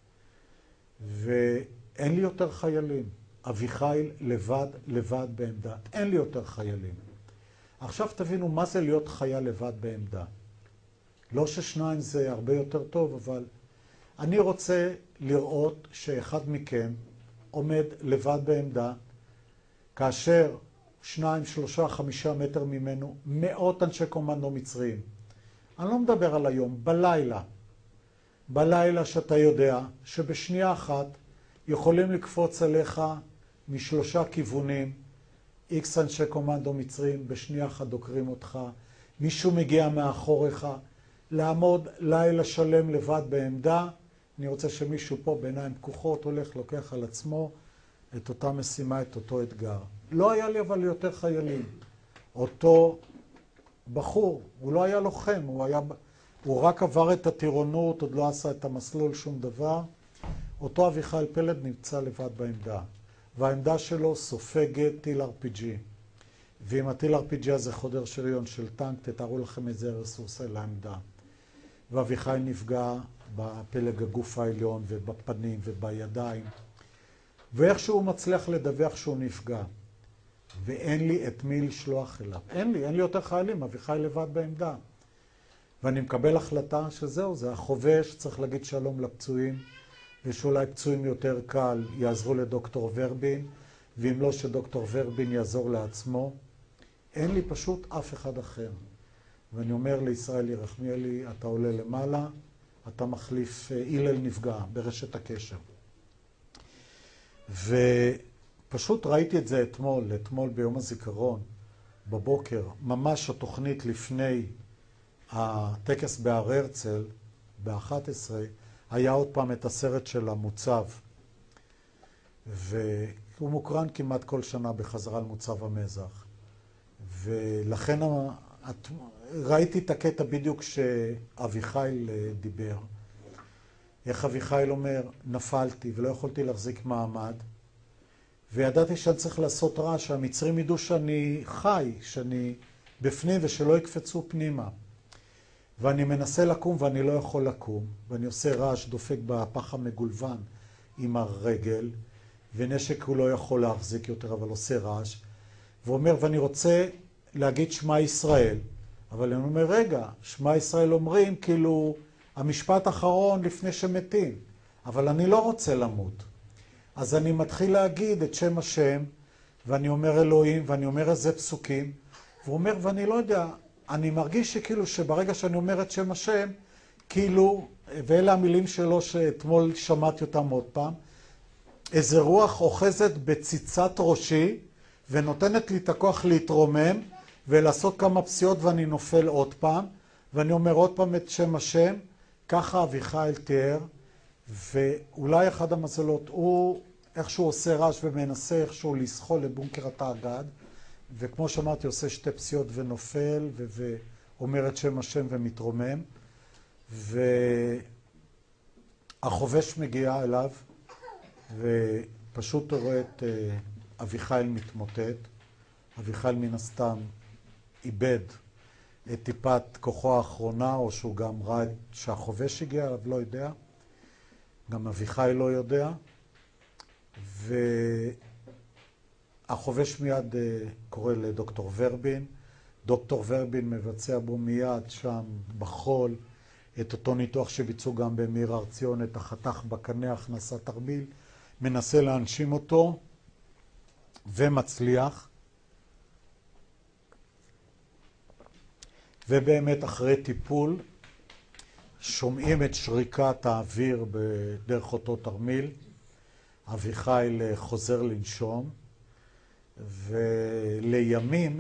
ואין לי יותר חיילים. אביחיל לבד, לבד בעמדה. אין לי יותר חיילים. עכשיו תבינו מה זה להיות חייל לבד בעמדה. לא ששניים זה הרבה יותר טוב, אבל אני רוצה לראות שאחד מכם עומד לבד בעמדה, כאשר שניים, שלושה, חמישה מטר ממנו, מאות אנשי קומנדו מצריים. אני לא מדבר על היום, בלילה. בלילה שאתה יודע שבשנייה אחת יכולים לקפוץ עליך משלושה כיוונים, איקס אנשי קומנדו מצריים, בשנייה אחת דוקרים אותך, מישהו מגיע מאחוריך, לעמוד לילה שלם לבד בעמדה. אני רוצה שמישהו פה בעיניים פקוחות הולך, לוקח על עצמו את אותה משימה, את אותו אתגר. לא היה לי אבל יותר חיילים. אותו בחור, הוא לא היה לוחם, הוא, היה, הוא רק עבר את הטירונות, עוד לא עשה את המסלול, שום דבר. אותו אביחיל פלד נמצא לבד בעמדה. והעמדה שלו סופגת טיל אר פי ג'י. ועם הטיל אר פי ג'י הזה חודר שריון של טנק, תתארו לכם איזה הרס הוא עושה לעמדה. ואביחיל נפגע בפלג הגוף העליון ובפנים ובידיים. ואיכשהו הוא מצליח לדווח שהוא נפגע. ואין לי את מי לשלוח אליו. אין לי, אין לי יותר חיילים, אביחיל לבד בעמדה. ואני מקבל החלטה שזהו, זה החובש, צריך להגיד שלום לפצועים, ושאולי פצועים יותר קל יעזרו לדוקטור ורבין, ואם לא שדוקטור ורבין יעזור לעצמו. אין לי פשוט אף אחד אחר. ואני אומר לישראל ירחמיאלי, אתה עולה למעלה, אתה מחליף, אילל נפגע ברשת הקשר. ופשוט ראיתי את זה אתמול, אתמול ביום הזיכרון, בבוקר, ממש התוכנית לפני הטקס בהר הרצל, ב-אחת עשרה, היה עוד פעם את הסרט של המוצב. והוא מוקרן כמעט כל שנה בחזרה על מוצב המזח. ולכן ראיתי את הקטע בדיוק שאביחיל דיבר. איך אביחיל אומר, נפלתי ולא יכולתי להחזיק מעמד, וידעתי שאני צריך לעשות רע, שהמצרים ידעו שאני חי, שאני בפנים ושלא יקפצו פנימה. ואני מנסה לקום ואני לא יכול לקום, ואני עושה רעש, דופק בפח המגולבן עם הרגל, ונשק הוא לא יכול להחזיק יותר, אבל עושה רעש, ואומר, ואני רוצה להגיד שמע ישראל, אבל אני אומר, רגע, שמע ישראל אומרים כאילו המשפט האחרון לפני שמתים, אבל אני לא רוצה למות. אז אני מתחיל להגיד את שם השם, ואני אומר אלוהים, ואני אומר איזה פסוקים, והוא אומר, ואני לא יודע, אני מרגיש שכאילו שברגע שאני אומר את שם השם, כאילו, ואלה המילים שלו שאתמול שמעתי אותם עוד פעם, איזה רוח אוחזת בציצת ראשי, ונותנת לי את הכוח להתרומם, ולעשות כמה פסיעות ואני נופל עוד פעם, ואני אומר עוד פעם את שם השם, ככה אביחיל תיאר, ואולי אחד המזלות, הוא איכשהו עושה רעש ומנסה איכשהו לסחול לבונקר התאגד, וכמו שאמרתי, עושה שתי פסיעות ונופל, ואומר את שם השם ומתרומם, והחובש מגיע אליו, ופשוט הוא רואה את אביחיל מתמוטט. אביחיל מן הסתם איבד את טיפת כוחו האחרונה, או שהוא גם ראה שהחובש הגיע, אבל לא יודע. גם אביחיל לא יודע. והחובש מיד קורא לדוקטור ורבין. דוקטור ורבין מבצע בו מיד שם בחול את אותו ניתוח שביצעו גם במיר הר ציון, את החתך בקנה, הכנסת תרמיל, מנסה להנשים אותו ומצליח. ובאמת אחרי טיפול שומעים את שריקת האוויר בדרך אותו תרמיל. אביחיל חוזר לנשום, ולימים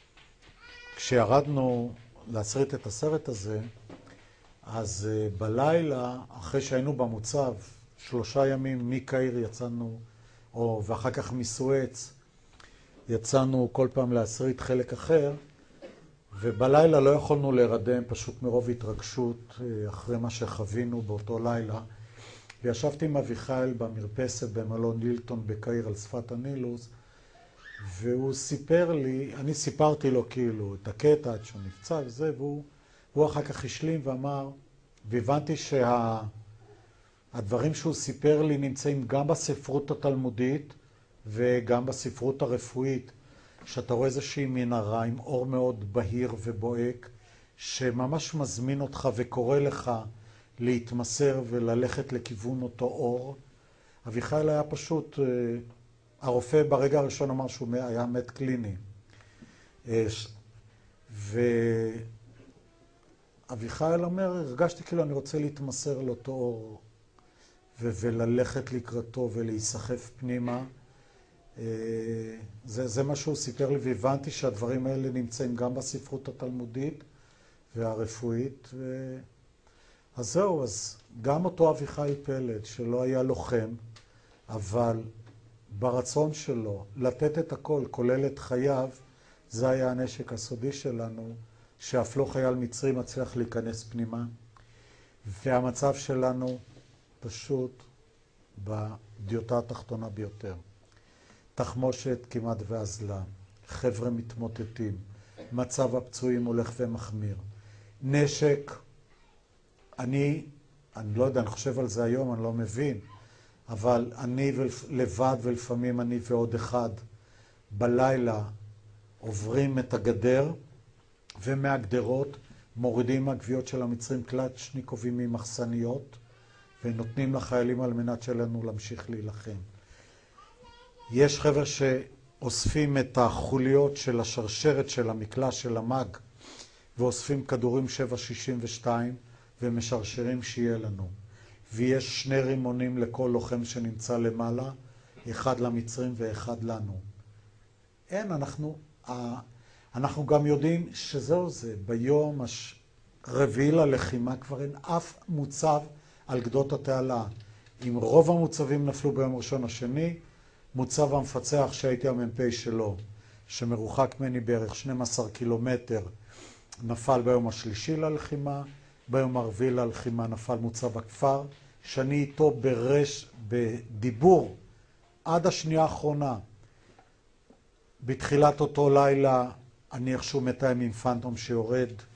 כשירדנו להסריט את הסרט הזה, אז בלילה אחרי שהיינו במוצב שלושה ימים מקהיר יצאנו, או ואחר כך מסואץ יצאנו כל פעם להסריט חלק אחר, ובלילה לא יכולנו להירדם פשוט מרוב התרגשות אחרי מה שחווינו באותו לילה. וישבתי עם אביחיל במרפסת במלון הילטון בקהיר על שפת הנילוס, והוא סיפר לי, אני סיפרתי לו כאילו את הקטע עד שהוא נפצע וזה, והוא הוא אחר כך השלים ואמר, והבנתי שהדברים שהוא סיפר לי נמצאים גם בספרות התלמודית וגם בספרות הרפואית, שאתה רואה איזושהי מנהרה עם אור מאוד בהיר ובוהק, שממש מזמין אותך וקורא לך להתמסר וללכת לכיוון אותו אור. אביחיל היה פשוט, הרופא ברגע הראשון אמר שהוא היה מת קליני. ואביחיל אומר, הרגשתי כאילו אני רוצה להתמסר לאותו אור וללכת לקראתו ולהיסחף פנימה. זה, זה מה שהוא סיפר לי, והבנתי שהדברים האלה נמצאים גם בספרות התלמודית והרפואית. ו... אז זהו, אז גם אותו אביחיל פלד, שלא היה לוחם, אבל ברצון שלו לתת את הכל, כולל את חייו, זה היה הנשק הסודי שלנו, שאף לא חייל מצרי מצליח להיכנס פנימה. והמצב שלנו פשוט בדיוטה התחתונה ביותר. תחמושת כמעט ואזלה, חבר'ה מתמוטטים, מצב הפצועים הולך ומחמיר. נשק, אני, אני לא יודע, אני חושב על זה היום, אני לא מבין, אבל אני לבד ולפעמים אני ועוד אחד בלילה עוברים את הגדר, ומהגדרות מורידים מהגוויות של המצרים קלצ'ניקובים ממחסניות, ונותנים לחיילים על מנת שלנו להמשיך להילחם. יש חבר'ה שאוספים את החוליות של השרשרת של המקלע של המג, ואוספים כדורים שבע שישים ושתיים, ומשרשרים שיהיה לנו. ויש שני רימונים לכל לוחם שנמצא למעלה, אחד למצרים ואחד לנו. אין, אנחנו, אנחנו גם יודעים שזהו זה, ביום הרביעי ללחימה כבר אין אף מוצב על גדות התעלה. אם רוב המוצבים נפלו ביום ראשון השני, מוצב המפצח שהייתי המ"פ שלו, שמרוחק ממני בערך שנים עשר קילומטר, נפל ביום השלישי ללחימה, ביום הרביעי ללחימה נפל מוצב הכפר, שאני איתו ברש, בדיבור, עד השנייה האחרונה. בתחילת אותו לילה אני איכשהו מתאם עם פנטום שיורד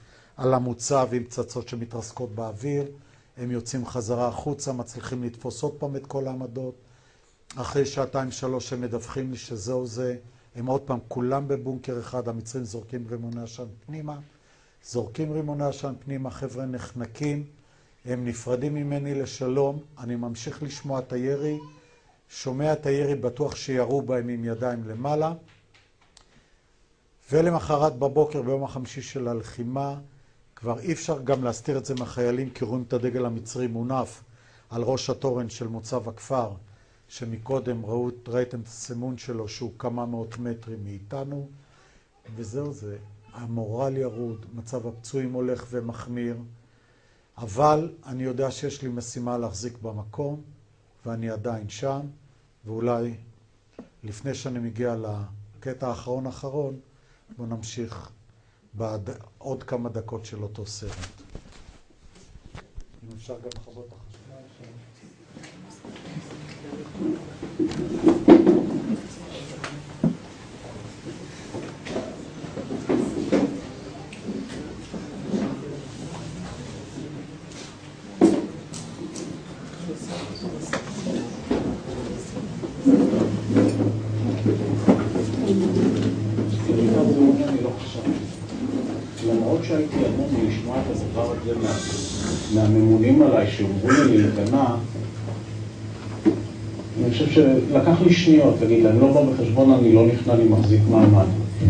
על המוצב עם פצצות שמתרסקות באוויר, הם יוצאים חזרה החוצה, מצליחים לתפוס עוד פעם את כל העמדות. אחרי שעתיים שלוש הם מדווחים לי שזהו זה, הם עוד פעם כולם בבונקר אחד, המצרים זורקים רימוני עשן פנימה, זורקים רימוני עשן פנימה, חבר'ה נחנקים, הם נפרדים ממני לשלום, אני ממשיך לשמוע את הירי, שומע את הירי, בטוח שירו בהם עם ידיים למעלה, ולמחרת בבוקר ביום החמישי של הלחימה, כבר אי אפשר גם להסתיר את זה מהחיילים, כי רואים את הדגל המצרי מונף על ראש התורן של מוצב הכפר, שמקודם ראו, ראיתם את הסימון שלו שהוא כמה מאות מטרים מאיתנו, וזהו זה, המורל ירוד, מצב הפצועים הולך ומחמיר, אבל אני יודע שיש לי משימה להחזיק במקום, ואני עדיין שם, ואולי לפני שאני מגיע לקטע האחרון האחרון, בואו נמשיך בעד עוד כמה דקות של אותו סרט. אם אפשר גם לחוות את החשמל שם. למרות שהייתי אמור לשמוע את הדבר הזה מהממונים עליי שאומרו לי להיכנע, אני חושב שלקח לי שניות, תגיד להם, לא בא בחשבון, אני לא נכנע, לי מחזיק מעמד.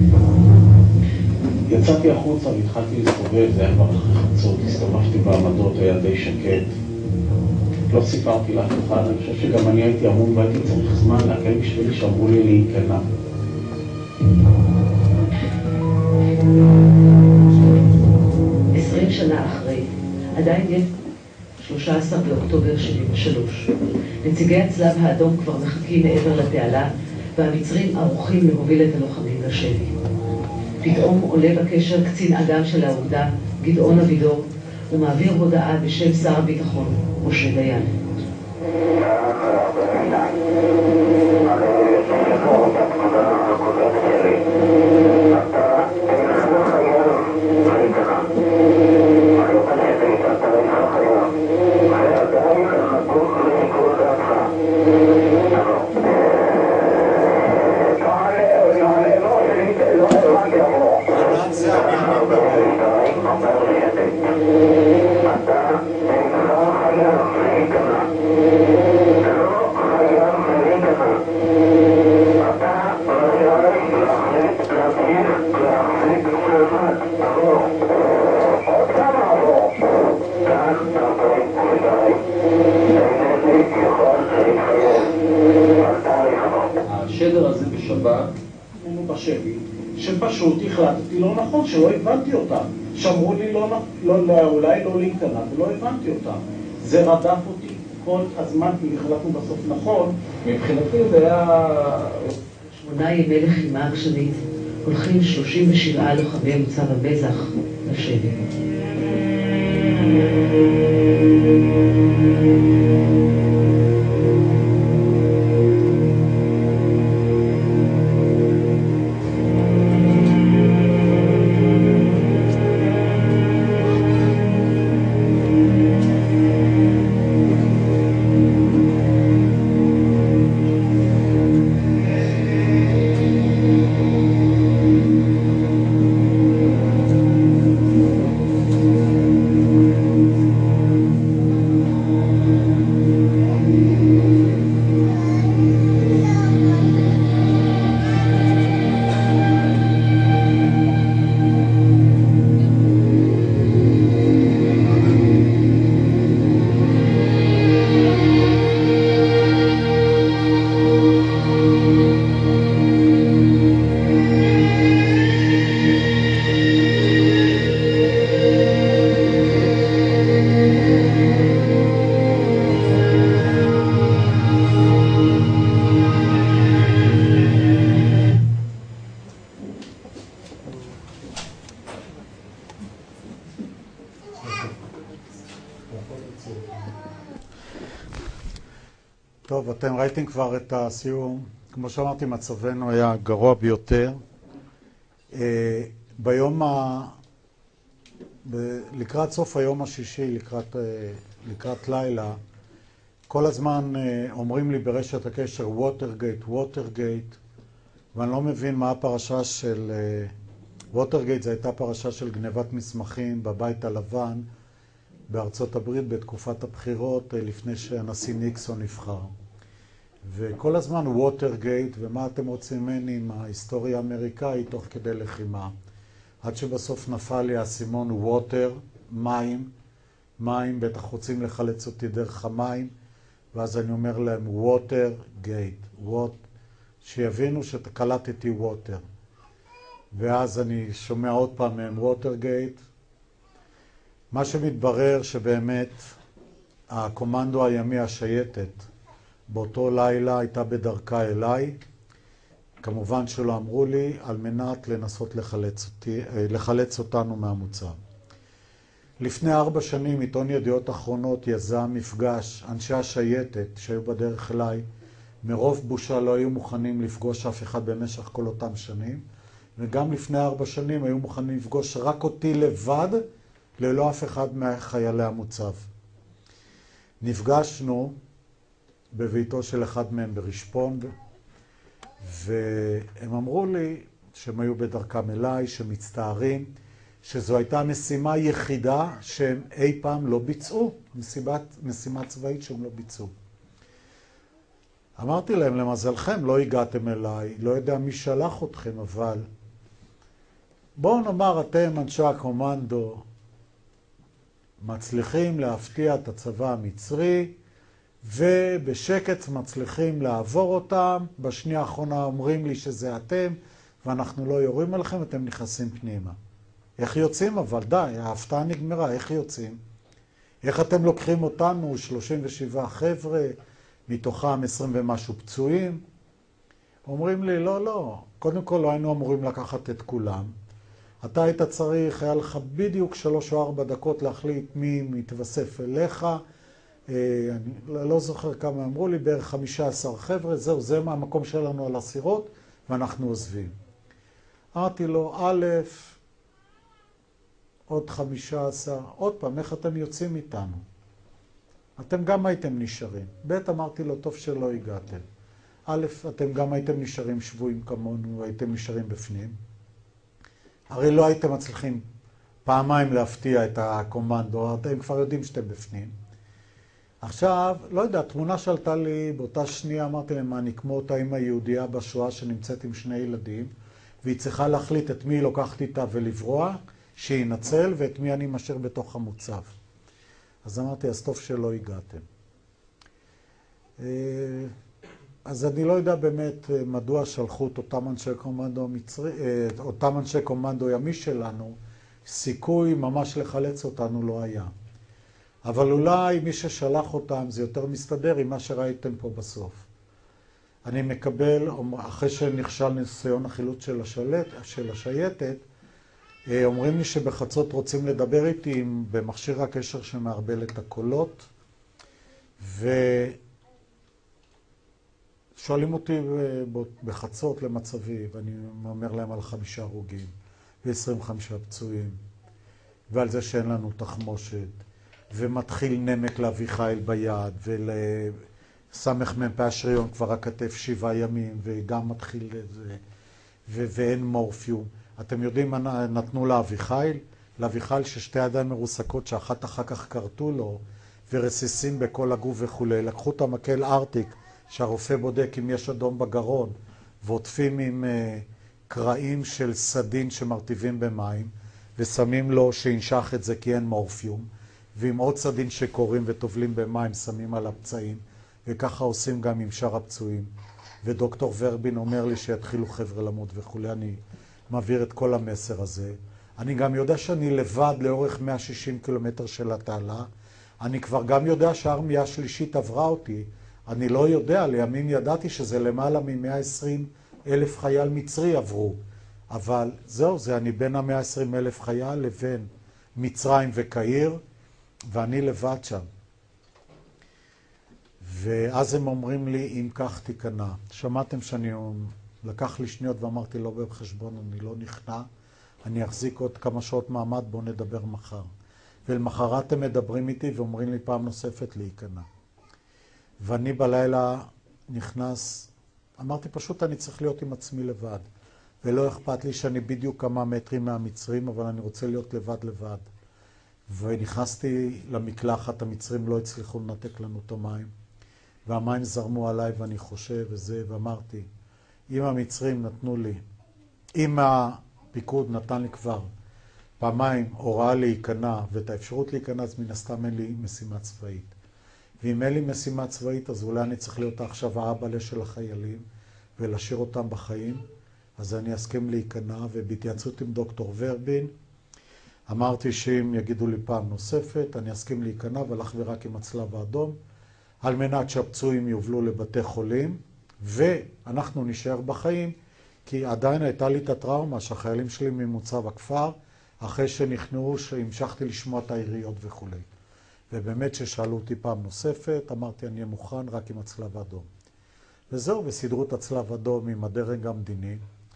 יצאתי החוצה והתחלתי להסתובב, זה היה כבר אחרי חצות, הסתובבתי בעמדות, היה די שקט. לא סיפרתי לאף אחד, אני חושב שגם אני הייתי אמור והייתי צריך זמן להקל בשבילי שאמרו לי להיכנע. עשרים שנה אחרי, עדיין יש שלושה עשר באוקטובר שבעים ושלוש. נציגי הצלב האדום כבר מחכים מעבר לתעלה, והמצרים ערוכים להוביל את הלוחמים לשבי. פתאום עולה בקשר קצין אג"ם של האוגדה, גדעון אבידור, ומעביר הודעה בשם שר הביטחון, משה דיין. השדר הזה בשבת, היינו בשבי, שפשוט החלטתי לא נכון, שלא הבנתי אותם. שאמרו לי לא, לא, לא, אולי לא להיכנע, ולא הבנתי אותם. זה רדף אותי כל הזמן, כי החלטנו בסוף נכון. מבחינתי זה היה... שמונה ימי לחימה עקשנית, הולכים שלושים ושבעה לוחמי מוצב המזח לשבי. טוב, אתם ראיתם כבר את הסיום. כמו שאמרתי, מצבנו היה גרוע ביותר. ביום ב- לקראת סוף היום השישי, לקראת, לקראת לילה, כל הזמן אומרים לי ברשת הקשר ווטרגייט, ווטרגייט, ואני לא מבין מה הפרשה של... ווטרגייט זו הייתה פרשה של גנבת מסמכים בבית הלבן בארצות הברית בתקופת הבחירות לפני שהנשיא ניקסון נבחר. וכל הזמן ווטרגייט, ומה אתם רוצים ממני עם ההיסטוריה האמריקאית תוך כדי לחימה. עד שבסוף נפל לי הסימון ווטר, מים, מים, בטח רוצים לחלץ אותי דרך המים, ואז אני אומר להם ווטרגייט, ווט, שיבינו שקלטתי ווטר. ואז אני שומע עוד פעם מהם ווטרגייט. מה שמתברר שבאמת הקומנדו הימי השייטת באותו לילה הייתה בדרכה אליי. כמובן שלא אמרו לי, על מנת לנסות לחלץ, אותי, לחלץ אותנו מהמוצב. לפני ארבע שנים עיתון ידיעות אחרונות יזם מפגש. אנשי השייטת שהיו בדרך אליי מרוב בושה לא היו מוכנים לפגוש אף אחד במשך כל אותם שנים, וגם לפני ארבע שנים היו מוכנים לפגוש רק אותי לבד, ללא אף אחד מחיילי המוצב. נפגשנו בביתו של אחד מהם ברשפון, והם אמרו לי שהם היו בדרכם אליי, שמצטערים, שזו הייתה המשימה היחידה שהם אי פעם לא ביצעו, משימת, משימה צבאית שהם לא ביצעו. אמרתי להם, למזלכם לא הגעתם אליי, לא יודע מי שלח אתכם, אבל בואו נאמר אתם אנשי הקומנדו מצליחים להפתיע את הצבא המצרי, ובשקט מצליחים לעבור אותם. בשנייה האחרונה אומרים לי שזה אתם, ואנחנו לא יורים עליכם, אתם נכנסים פנימה. איך יוצאים? אבל די, ההפתעה נגמרה, איך יוצאים? איך אתם לוקחים אותנו, שלושים ושבעה חבר'ה, מתוכם עשרים ומשהו פצועים? אומרים לי, לא, לא, קודם כל לא היינו אמורים לקחת את כולם. אתה היית צריך, היה לך בדיוק שלוש או ארבע דקות להחליט מי מתווסף אליך. אני לא זוכר כמה אמרו לי, בערך חמישה עשר חבר'ה, זהו, זה המקום שלנו על הסירות, ואנחנו עוזבים. אמרתי לו, א', עוד חמישה עשר, עוד פעם, איך אתם יוצאים איתנו? אתם גם הייתם נשארים. ב', אמרתי לו, טוב שלא הגעתם. א', אתם גם הייתם נשארים שבויים כמונו, והייתם נשארים בפנים. הרי לא הייתם מצליחים פעמיים להפתיע את הקומנדו, אתם כבר יודעים שאתם בפנים. עכשיו, לא יודע, תמונה שעלתה לי באותה שנייה, אמרתי להם, אני כמו אותה אמא יהודייה בשואה שנמצאת עם שני ילדים, והיא צריכה להחליט את מי היא לוקחת איתה ולברוח, שינצל, ואת מי אני משאיר בתוך המוצב. אז אמרתי, אז טוב שלא הגעתם. אז אני לא יודע באמת מדוע שלחו את אותם אנשי קומנדו מצרי, אותם אנשי קומנדו ימי שלנו, סיכוי ממש לחלץ אותנו לא היה. אבל אולי מי ששלח אותם זה יותר מסתדר עם מה שראיתם פה בסוף. אני מקבל, אחרי שנכשל ניסיון החילוץ של, השלט, של השייטת, אומרים לי שבחצות רוצים לדבר איתי במכשיר הקשר שמערבל את הקולות, ושואלים אותי בחצות למצבי, ואני אומר להם על חמישה הרוגים ו-עשרים וחמישה פצועים, ועל זה שאין לנו תחמושת, ומתחיל נמק לאביחיל ביד, ולסמך מ"פ השריון כבר הכתף שבעה ימים, וגם מתחיל זה, ו- ואין מורפיום. אתם יודעים מה נתנו לאביחיל? לאביחיל ששתי ידיים מרוסקות, שאחת אחר כך קרטו לו, ורסיסים בכל הגוף וכו'. לקחו את המקל ארטיק, שהרופא בודק אם יש אדום בגרון, ועוטפים עם uh, קרעים של סדין שמרטיבים במים, ושמים לו שינשך את זה כי אין מורפיום, ועם עוד סדין שקוראים וטובלים במים שמים על הפצעים, וככה עושים גם עם שאר הפצועים. ודוקטור ורבין אומר לי שיתחילו חבר'ה למות וכו'. אני מעביר את כל המסר הזה. אני גם יודע שאני לבד לאורך מאה ושישים קילומטר של התעלה. אני כבר גם יודע שהארמיה השלישית עברה אותי. אני לא יודע, לימים ידעתי שזה למעלה מ-מאה ועשרים אלף חייל מצרי עברו. אבל זהו, זה אני בין ה-מאה ועשרים אלף חייל לבין מצרים וקהיר, ואני לבד שם. ואז הם אומרים לי, אם כך תיכנע. שמעתם שאני לקח לי שניות ואמרתי לא בחשבון, אני לא נכנע. אני אחזיק עוד כמה שעות מעמד, בואו נדבר מחר. ולמחרת הם מדברים איתי ואומרים לי פעם נוספת להיכנע. ואני בלילה נכנס, אמרתי פשוט אני צריך להיות עם עצמי לבד. ולא אכפת לי שאני בדיוק כמה מטרים מהמצרים, אבל אני רוצה להיות לבד לבד. ונכנסתי למקלחת, המצרים לא הצליחו לנתק לנו את המים. והמים זרמו עליי ואני חושב וזה, ואמרתי, אם המצרים נתנו לי, אם הפיקוד נתן לי כבר פעמיים הוראה להיכנע, ואת האפשרות להיכנע, אז מן הסתם אין לי משימה צבאית. ואם אין לי משימה צבאית, אז אולי אני צריך להיות עכשיו האבא של החיילים, ולהשאיר אותם בחיים, אז אני אסכים להיכנע, ובהתייעצות עם דוקטור ורבין, אמרתי שאם יגידו לי פעם נוספת, אני אסכים להיכנע, והלך ורק עם הצלב האדום, על מנת שהפצועים יובלו לבתי חולים, ואנחנו נשאר בחיים, כי עדיין הייתה לי את הטראומה שהחיילים שלי ממוצב הכפר, אחרי שנכנעו שהמשכתי לשמוע את העיריות וכו'. ובאמת ששאלו אותי פעם נוספת, אמרתי אני אהיה מוכן רק עם הצלב האדום. וזהו, וסידרו את הצלב האדום עם הדרג המדיני,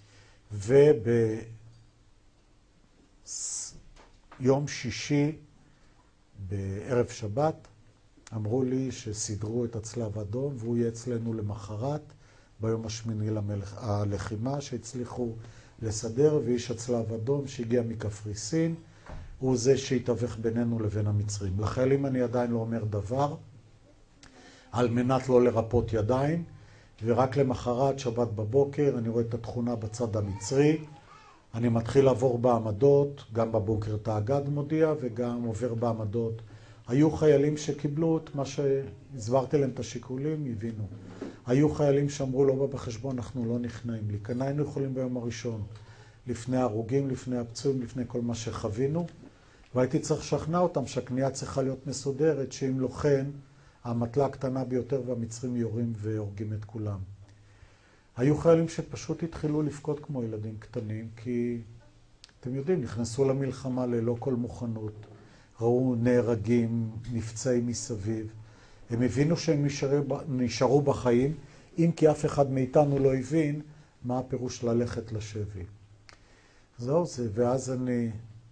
וביום שישי בערב שבת אמרו לי שסידרו את הצלב האדום והוא יהיה אצלנו למחרת ביום השמיני למלח... הלחימה שהצליחו לסדר, ואיש הצלב האדום שהגיע מקפריסין הוא זה שהתווך בינינו לבין המצרים. לחיילים אני עדיין לא אומר דבר על מנת לא לרפות ידיים, ורק למחרת שבת בבוקר אני רואה את התכונה בצד המצרי, אני מתחיל לעבור בעמדות, גם בבוקר את האגד מודיע וגם עובר בעמדות. היו חיילים שקיבלו את מה שהסברתי להם את השיקולים, הבינו. היו חיילים שאמרו לא בא בחשבון, אנחנו לא נכנעים. להיכנע היינו יכולים ביום הראשון, לפני הרוגים, לפני הפצועים, לפני כל מה שחווינו, והייתי צריך לשכנע אותם שהקנייה צריכה להיות מסודרת, שאם לא כן, המטלה הקטנה ביותר והמצרים יורים והורגים את כולם. היו חיילים שפשוט התחילו לפקוד כמו ילדים קטנים, כי אתם יודעים, נכנסו למלחמה ללא כל מוכנות, ראו נהרגים, נפצעים מסביב. הם הבינו שהם נשארו, נשארו בחיים, אם כי אף אחד מאיתנו לא הבין מה הפירוש ללכת לשבי. זהו זה, ואז אני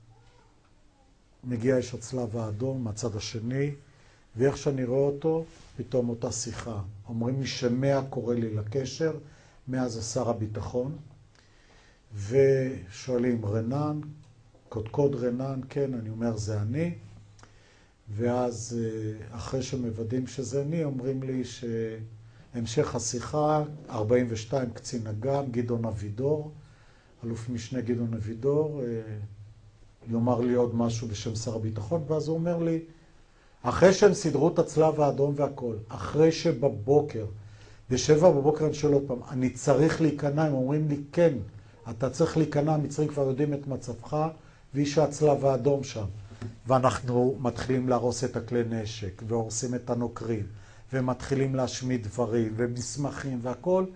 מגיע איש הצלב האדום מהצד השני, ואיך שאני רואה אותו, פתאום אותה שיחה. אומרים לי שמאה קורא לי לקשר, מאה זה שר הביטחון, ושואלים רנן, קודקוד רנן, כן, אני אומר זה אני, ואז אחרי שמוודאים שזה אני, אומרים לי שהמשך השיחה, ארבעים ושתיים קצין אג"ם, גדעון אבידור, אלוף משנה גדעון אבידור, יאמר לי עוד משהו בשם שר הביטחון, ואז הוא אומר לי, אחרי שהם סידרו את הצלב האדום והכל, אחרי שבבוקר, בשבע בבוקר אני שואל עוד פעם, אני צריך להיכנע, הם אומרים לי כן, אתה צריך להיכנע, המצרים כבר יודעים את מצבך, ואיש הצלב האדום שם. ואנחנו מתחילים להרוס את הכלי נשק, והורסים את הנוקרים, ומתחילים להשמיד דברים, ומסמכים והכל,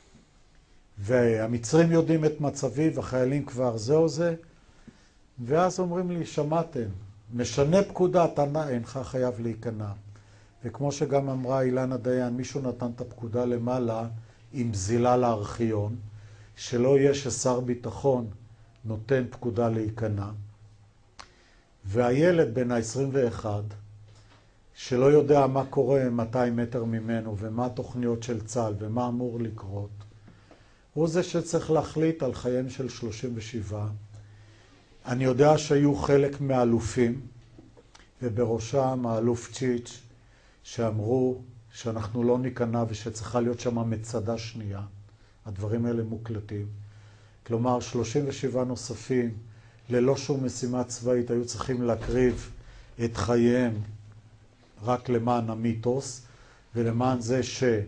והמצרים יודעים את מצבי, והחיילים כבר זהו זה, ואז אומרים לי, שמעתם, משנה פקודה, אתה אינך חייב להיכנע. וכמו שגם אמרה אילנה דיין, מישהו נתן את הפקודה למעלה עם זילה לארכיון, שלא יהיה ששר ביטחון נותן פקודה להיכנע. והילד בן ה-עשרים ואחת, שלא יודע מה קורה מאתיים מטר ממנו, ומה התוכניות של צה"ל, ומה אמור לקרות, הוא זה שצריך להחליט על חייהם של שלושים ושבעה. אני יודע שהיו חלק מהאלופים, ובראשם האלוף צ'יץ', שאמרו שאנחנו לא ניכנע ושצריכה להיות שם מצדה שנייה. הדברים האלה מוקלטים. כלומר, שלושים ושבעה נוספים, ללא שום משימה צבאית, היו צריכים להקריב את חייהם רק למען המיתוס, ולמען זה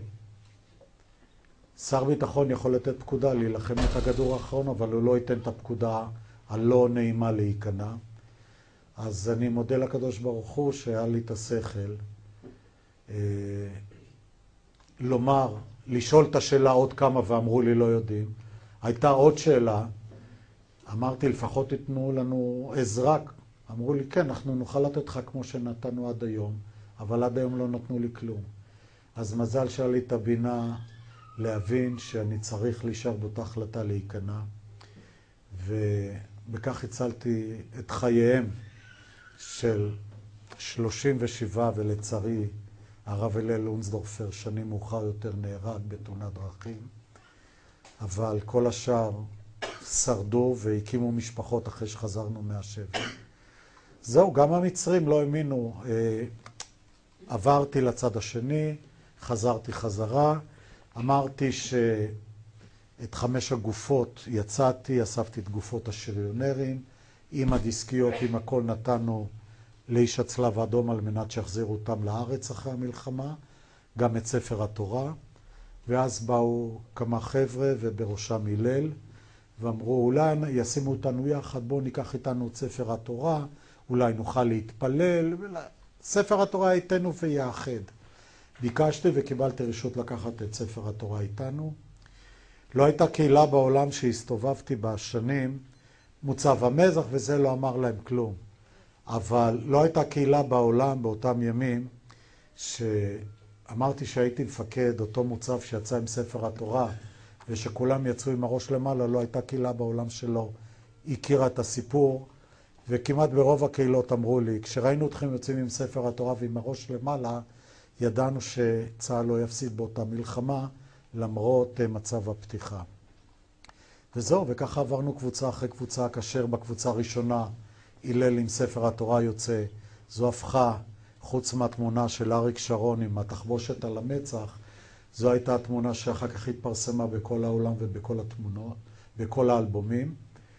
ששר ביטחון יכול לתת פקודה להילחם את הכדור האחרון, אבל הוא לא ייתן את הפקודה הלא נעימה להיכנע. אז אני מודה לקדוש ברוך הוא שהיה לי את השכל אה, לומר, לשאול את השאלה עוד כמה ואמרו לי לא יודעים. הייתה עוד שאלה, אמרתי לפחות תיתנו לנו עזרה, אמרו לי כן, אנחנו נוכל לתת לך כמו שנתנו עד היום, אבל עד היום לא נתנו לי כלום. אז מזל שהיה לי את הבינה להבין שאני צריך להישאר באותה החלטה להיכנע, ו... בכך הצלתי את חייהם של שלושים ושבע, ולצערי הרב הלל לונסדורפר שנים מאוחר יותר נהרג בתאונת דרכים, אבל כל השאר שרדו והקימו משפחות אחרי שחזרנו מהשבי. זהו, גם המצרים לא האמינו. עברתי לצד השני, חזרתי חזרה, אמרתי שאת חמש הגופות יצאתי, אספתי את גופות השריונרים, עם הדיסקיות, עם הכל נתנו לאיש הצלב האדום על מנת שיחזירו אותם לארץ אחרי המלחמה, גם את ספר התורה, ואז באו כמה חבר'ה ובראשם הלל, ואמרו אולי ישימו אותנו יחד, בואו ניקח איתנו את ספר התורה, אולי נוכל להתפלל, ספר התורה איתנו ויאחד. ביקשתי וקיבלתי רשות לקחת את ספר התורה איתנו. לא הייתה קהילה בעולם שהסתובבתי בשנים, מוצב המזח, וזה לא אמר להם כלום. אבל לא הייתה קהילה בעולם באותם ימים, שאמרתי שהייתי מפקד אותו מוצב שיצא עם ספר התורה, ושכולם יצאו עם הראש למעלה, לא הייתה קהילה בעולם שלא הכירה את הסיפור, וכמעט ברוב הקהילות אמרו לי, כשראינו אתכם יוצאים עם ספר התורה ועם הראש למעלה, ידענו שצה"ל לא יפסיד באותה מלחמה, למרות מצב הפתיחה. וזהו, וככה עברנו קבוצה אחרי קבוצה, כאשר בקבוצה הראשונה, הלל עם ספר התורה יוצא, זו הפכה, חוץ מהתמונה של אריק שרון עם התחבושת על המצח, זו הייתה התמונה שאחר כך התפרסמה בכל העולם ובכל התמונות, בכל האלבומים.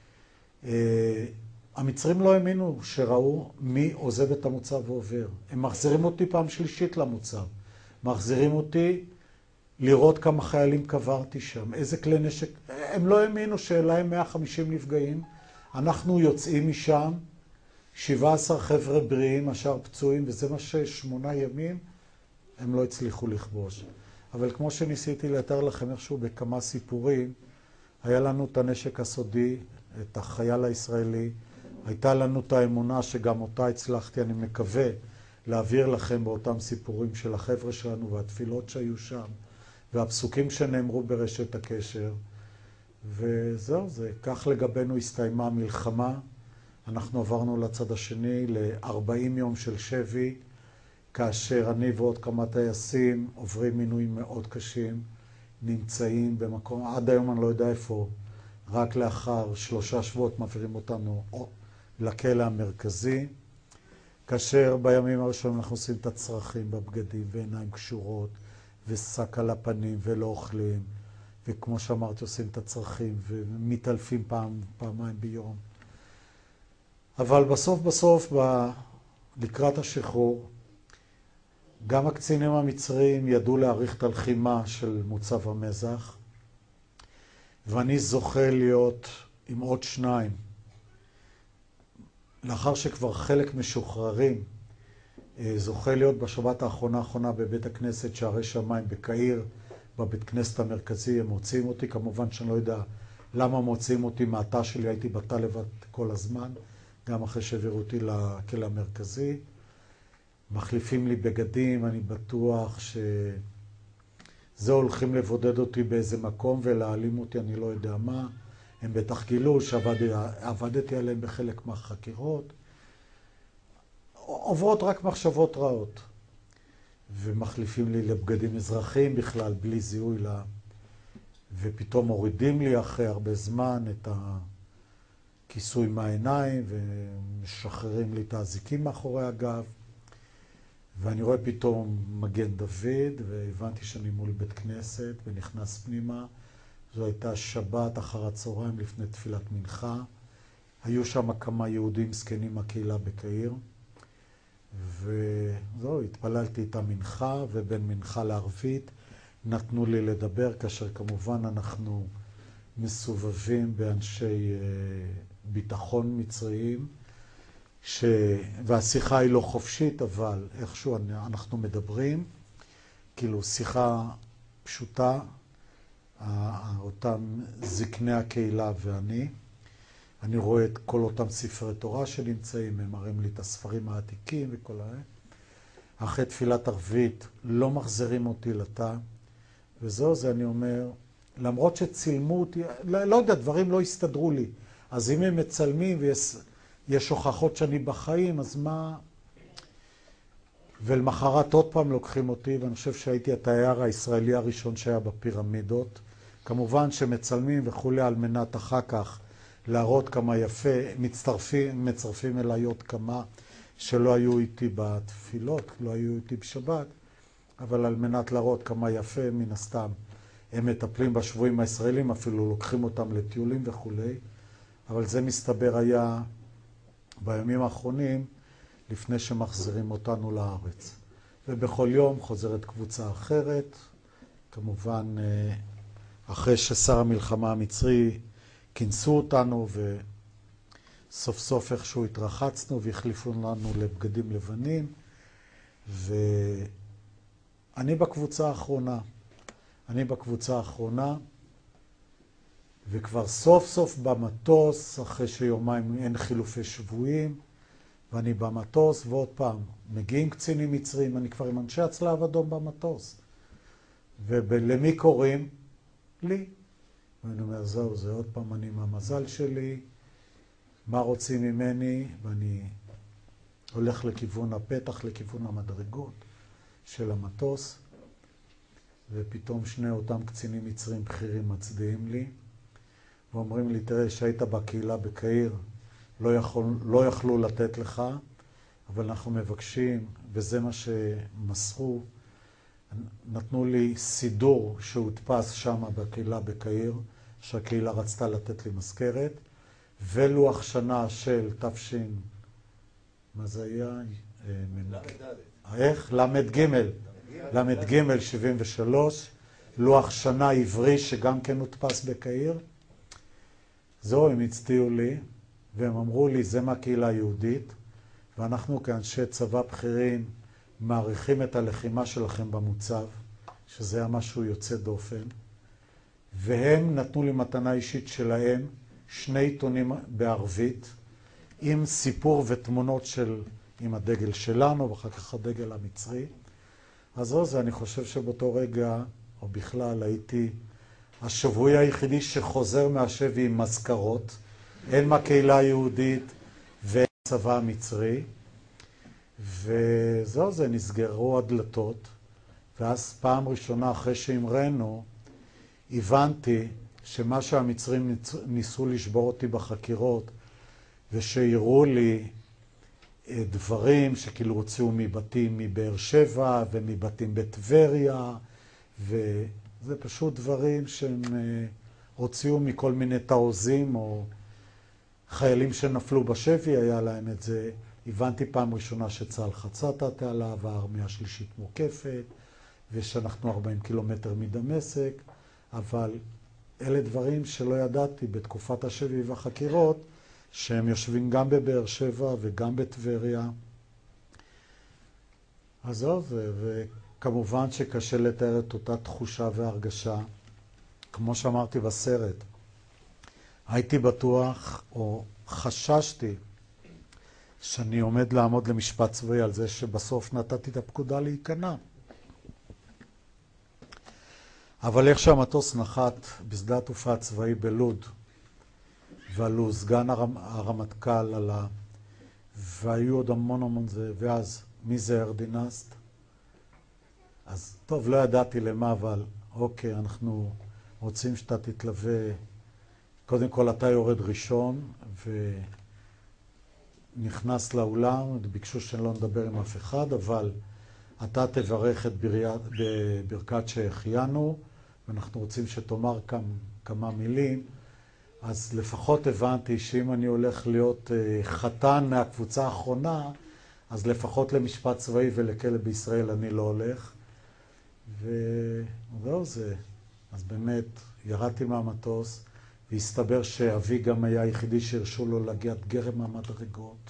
המצרים לא האמינו שראו מי עוזב את המוצב ועובר. הם מחזירים אותי פעם שלישית למוצב. מחזירים אותי לראות כמה חיילים קברתי שם, איזה כלי נשק. הם לא האמינו שלהם מאה וחמישים נפגעים. אנחנו יוצאים משם, שבעה עשר חבר'ה בריאים, השאר פצועים, וזה מה ששמונה ימים הם לא הצליחו לכבוש. אבל כמו שניסיתי לתאר לכם איכשהו בכמה סיפורים, היה לנו את הנשק הסודי, את החייל הישראלי, הייתה לנו את האמונה שגם אותה הצלחתי, אני מקווה, להעביר לכם באותם סיפורים של החבר'ה שלנו והתפילות שהיו שם, והפסוקים שנאמרו ברשת הקשר. וזהו, זה. כך לגבינו הסתיימה המלחמה. אנחנו עברנו לצד השני ל-ארבעים יום של שבי, כאשר אני ועוד כמה טייסים עוברים מינויים מאוד קשים, נמצאים במקום, עד היום אני לא יודע איפה, רק לאחר שלושה שבועות מעבירים אותנו לכלא המרכזי, כאשר בימים הראשונים אנחנו עושים את הצרכים בבגדים ועיניים קשורות ושק על הפנים ולא אוכלים, וכמו שאמרתי עושים את הצרכים ומתעלפים פעם, פעמיים ביום. אבל בסוף בסוף ב... לקראת השחרור גם הקצינים המצריים ידעו להעריך את הלחימה של מוצב המזח, ואני זוכה להיות עם עוד שניים. לאחר שכבר חלק משוחררים, זוכה להיות בשבת האחרונה האחרונה בבית הכנסת שערי שמיים בקהיר, בבית כנסת המרכזי. הם מוצאים אותי, כמובן שאני לא יודע למה מוצאים אותי מהתא שלי, הייתי בתא לבד כל הזמן, גם אחרי שהעבירו אותי לכלא המרכזי. מחליפים לי בגדים, אני בטוח שזה הולכים לבודד אותי באיזה מקום ולהעלים אותי, אני לא יודע מה. הם בטח גילו שעבדתי עליהם בחלק מהחקירות. עוברות רק מחשבות רעות. ומחליפים לי לבגדים אזרחיים בכלל, בלי זיהוי לה. ופתאום מורידים לי אחרי הרבה זמן את הכיסוי מהעיניים, ומשחררים לי את האזיקים מאחורי הגב. ואני רואה פתאום מגן דוד, והבנתי שאני מול בית כנסת, ונכנס פנימה. זו הייתה שבת אחר הצהריים לפני תפילת מנחה. היו שם כמה יהודים זקנים מהקהילה בקהיר. וזהו, התפללתי את המנחה, ובין מנחה לערבית נתנו לי לדבר, כאשר כמובן אנחנו מסובבים באנשי ביטחון מצריים, ש... והשיחה היא לא חופשית, אבל איכשהו אנחנו מדברים, כאילו שיחה פשוטה, אותם זקני הקהילה ואני. אני רואה את כל אותם ספרי תורה שנמצאים, הם מראים לי את הספרים העתיקים וכל ה... אחרי תפילת ערבית לא מחזירים אותי לתא, וזהו זה אני אומר, למרות שצילמו אותי, לא, לא יודע, דברים לא הסתדרו לי. אז אם הם מצלמים ויש הוכחות שאני בחיים, אז מה... ולמחרת עוד פעם לוקחים אותי, ואני חושב שהייתי התייר הישראלי הראשון שהיה בפירמידות. כמובן שמצלמים וכולי על מנת אחר כך להראות כמה יפה, מצטרפים, מצטרפים אליי עוד כמה שלא היו איתי בתפילות, לא היו איתי בשבת, אבל על מנת להראות כמה יפה, מן הסתם, הם מטפלים בשבויים הישראלים, אפילו לוקחים אותם לטיולים וכולי, אבל זה מסתבר היה בימים האחרונים, לפני שמחזירים אותנו לארץ. ובכל יום חוזרת קבוצה אחרת, כמובן אחרי ששר המלחמה המצרי כינסו אותנו, וסוף סוף איכשהו התרחצנו והחליפו לנו לבגדים לבנים, ואני בקבוצה האחרונה. אני בקבוצה האחרונה, וכבר סוף סוף במטוס, אחרי שיומיים אין חילופי שבויים, ואני במטוס, ועוד פעם, מגיעים קצינים מצרים, אני כבר עם אנשי הצלב אדום במטוס. ולמי קוראים? לי. ואני אומר, זהו, זה עוד פעם, אני עם המזל שלי, מה רוצים ממני? ואני הולך לכיוון הפתח, לכיוון המדרגות של המטוס, ופתאום שני אותם קצינים מצרים בכירים מצדיעים לי, ואומרים לי, תראה, שהיית בקהילה בקהיר, לא, יכול, לא יכלו לתת לך, אבל אנחנו מבקשים, וזה מה שמסרו, נתנו לי סידור שהודפס שם בקהילה בקהיר, שהקהילה רצתה לתת לי מזכרת, ולוח שנה של תפשין, מה זה היה? איך? למד גימל. למד גימל שבעים ושלוש, לוח שנה עברי שגם כן הודפס בקהיר. זהו, הם הצדיעו לי, והם אמרו לי, זה מהקהילה היהודית, ואנחנו כאנשי צבא בכירים מעריכים את הלחימה שלכם במוצב, שזה היה משהו יוצא דופן, והם נתנו לי מתנה אישית שלהם, שני עיתונים בערבית, עם סיפור ותמונות של, עם הדגל שלנו, ואחר כך הדגל המצרי. אז זהו זה, אני חושב שבאותו רגע, או בכלל, הייתי השבוי היחידי שחוזר מהשבי עם מזכרות, אין מהקהילה היהודית ואין צבא המצרי, וזהו זה, נסגרו הדלתות, ואז פעם ראשונה אחרי שהמראנו, הבנתי שמה שהמצרים ניסו לשבור אותי בחקירות, ושהראו לי דברים שכאילו הוציאו מבתים מבאר שבע ומבתים בטבריה, וזה פשוט דברים שהם הוציאו מכל מיני תעוזים או חיילים שנפלו בשבי, היה להם את זה. הבנתי פעם ראשונה שצה"ל חצה את התעלה והארמיה השלישית מוקפת, ושאנחנו ארבעים קילומטר מדמשק, אבל אלה דברים שלא ידעתי בתקופת השבי והחקירות, שהם יושבים גם בבאר שבע וגם בטבריה. אז זהו זה, וכמובן שקשה לתאר את אותה תחושה והרגשה. כמו שאמרתי בסרט, הייתי בטוח, או חששתי, שאני עומד לעמוד למשפט צבאי על זה שבסוף נתתי את הפקודה להיכנע. אבל איך שהמטוס נחת בשדה התעופה הצבאי בלוד, ועלו סגן הרמ... הרמטכ"ל עלה, והיו עוד המון המון זה, ואז מי זה ארדינסט? אז טוב, לא ידעתי למה, אבל אוקיי, אנחנו רוצים שאתה תתלווה, קודם כל אתה יורד ראשון, ונכנס לאולם, ביקשו שאני לא נדבר עם אף אחד, אבל אתה תברך את בריאת, בברכת שהחיינו, ואנחנו רוצים שתאמר כמה, כמה מילים. אז לפחות הבנתי שאם אני הולך להיות חתן מהקבוצה האחרונה, אז לפחות למשפט צבאי ולכלא בישראל אני לא הולך. וזהו זה. אז באמת ירדתי מהמטוס, והסתבר שאבי גם היה היחידי שהרשו לו להגיע גרם מהמדרגות.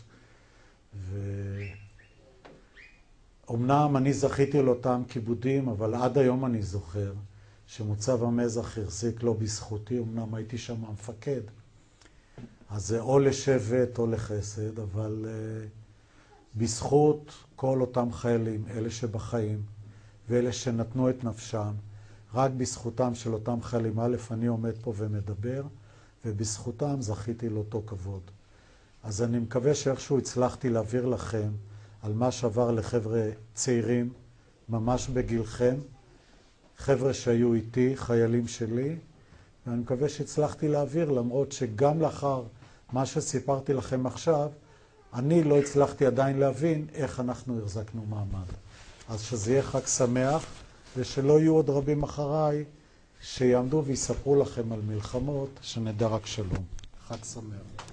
ואומנם אני זכיתי לאותם כיבודים, אבל עד היום אני זוכר שמוצב המזח החזיק לו בזכותי, אמנם הייתי שם המפקד. אז זה או לשבט או לחסד, אבל uh, בזכות כל אותם חיילים, אלה שבחיים, ואלה שנתנו את נפשם, רק בזכותם של אותם חיילים, א', אני עומד פה ומדבר, ובזכותם זכיתי לאותו כבוד. אז אני מקווה שאיכשהו הצלחתי להעביר לכם על מה שעבר לחבר'ה צעירים, ממש בגילכם, חבר'ה שהיו איתי, חיילים שלי, ואני מקווה שהצלחתי להעביר, למרות שגם לאחר מה שסיפרתי לכם עכשיו, אני לא הצלחתי עדיין להבין איך אנחנו החזקנו מעמד. אז שזה יהיה חג שמח, ושלא יהיו עוד רבים אחריי שיעמדו ויספרו לכם על מלחמות, שנדע רק שלום. חג שמח.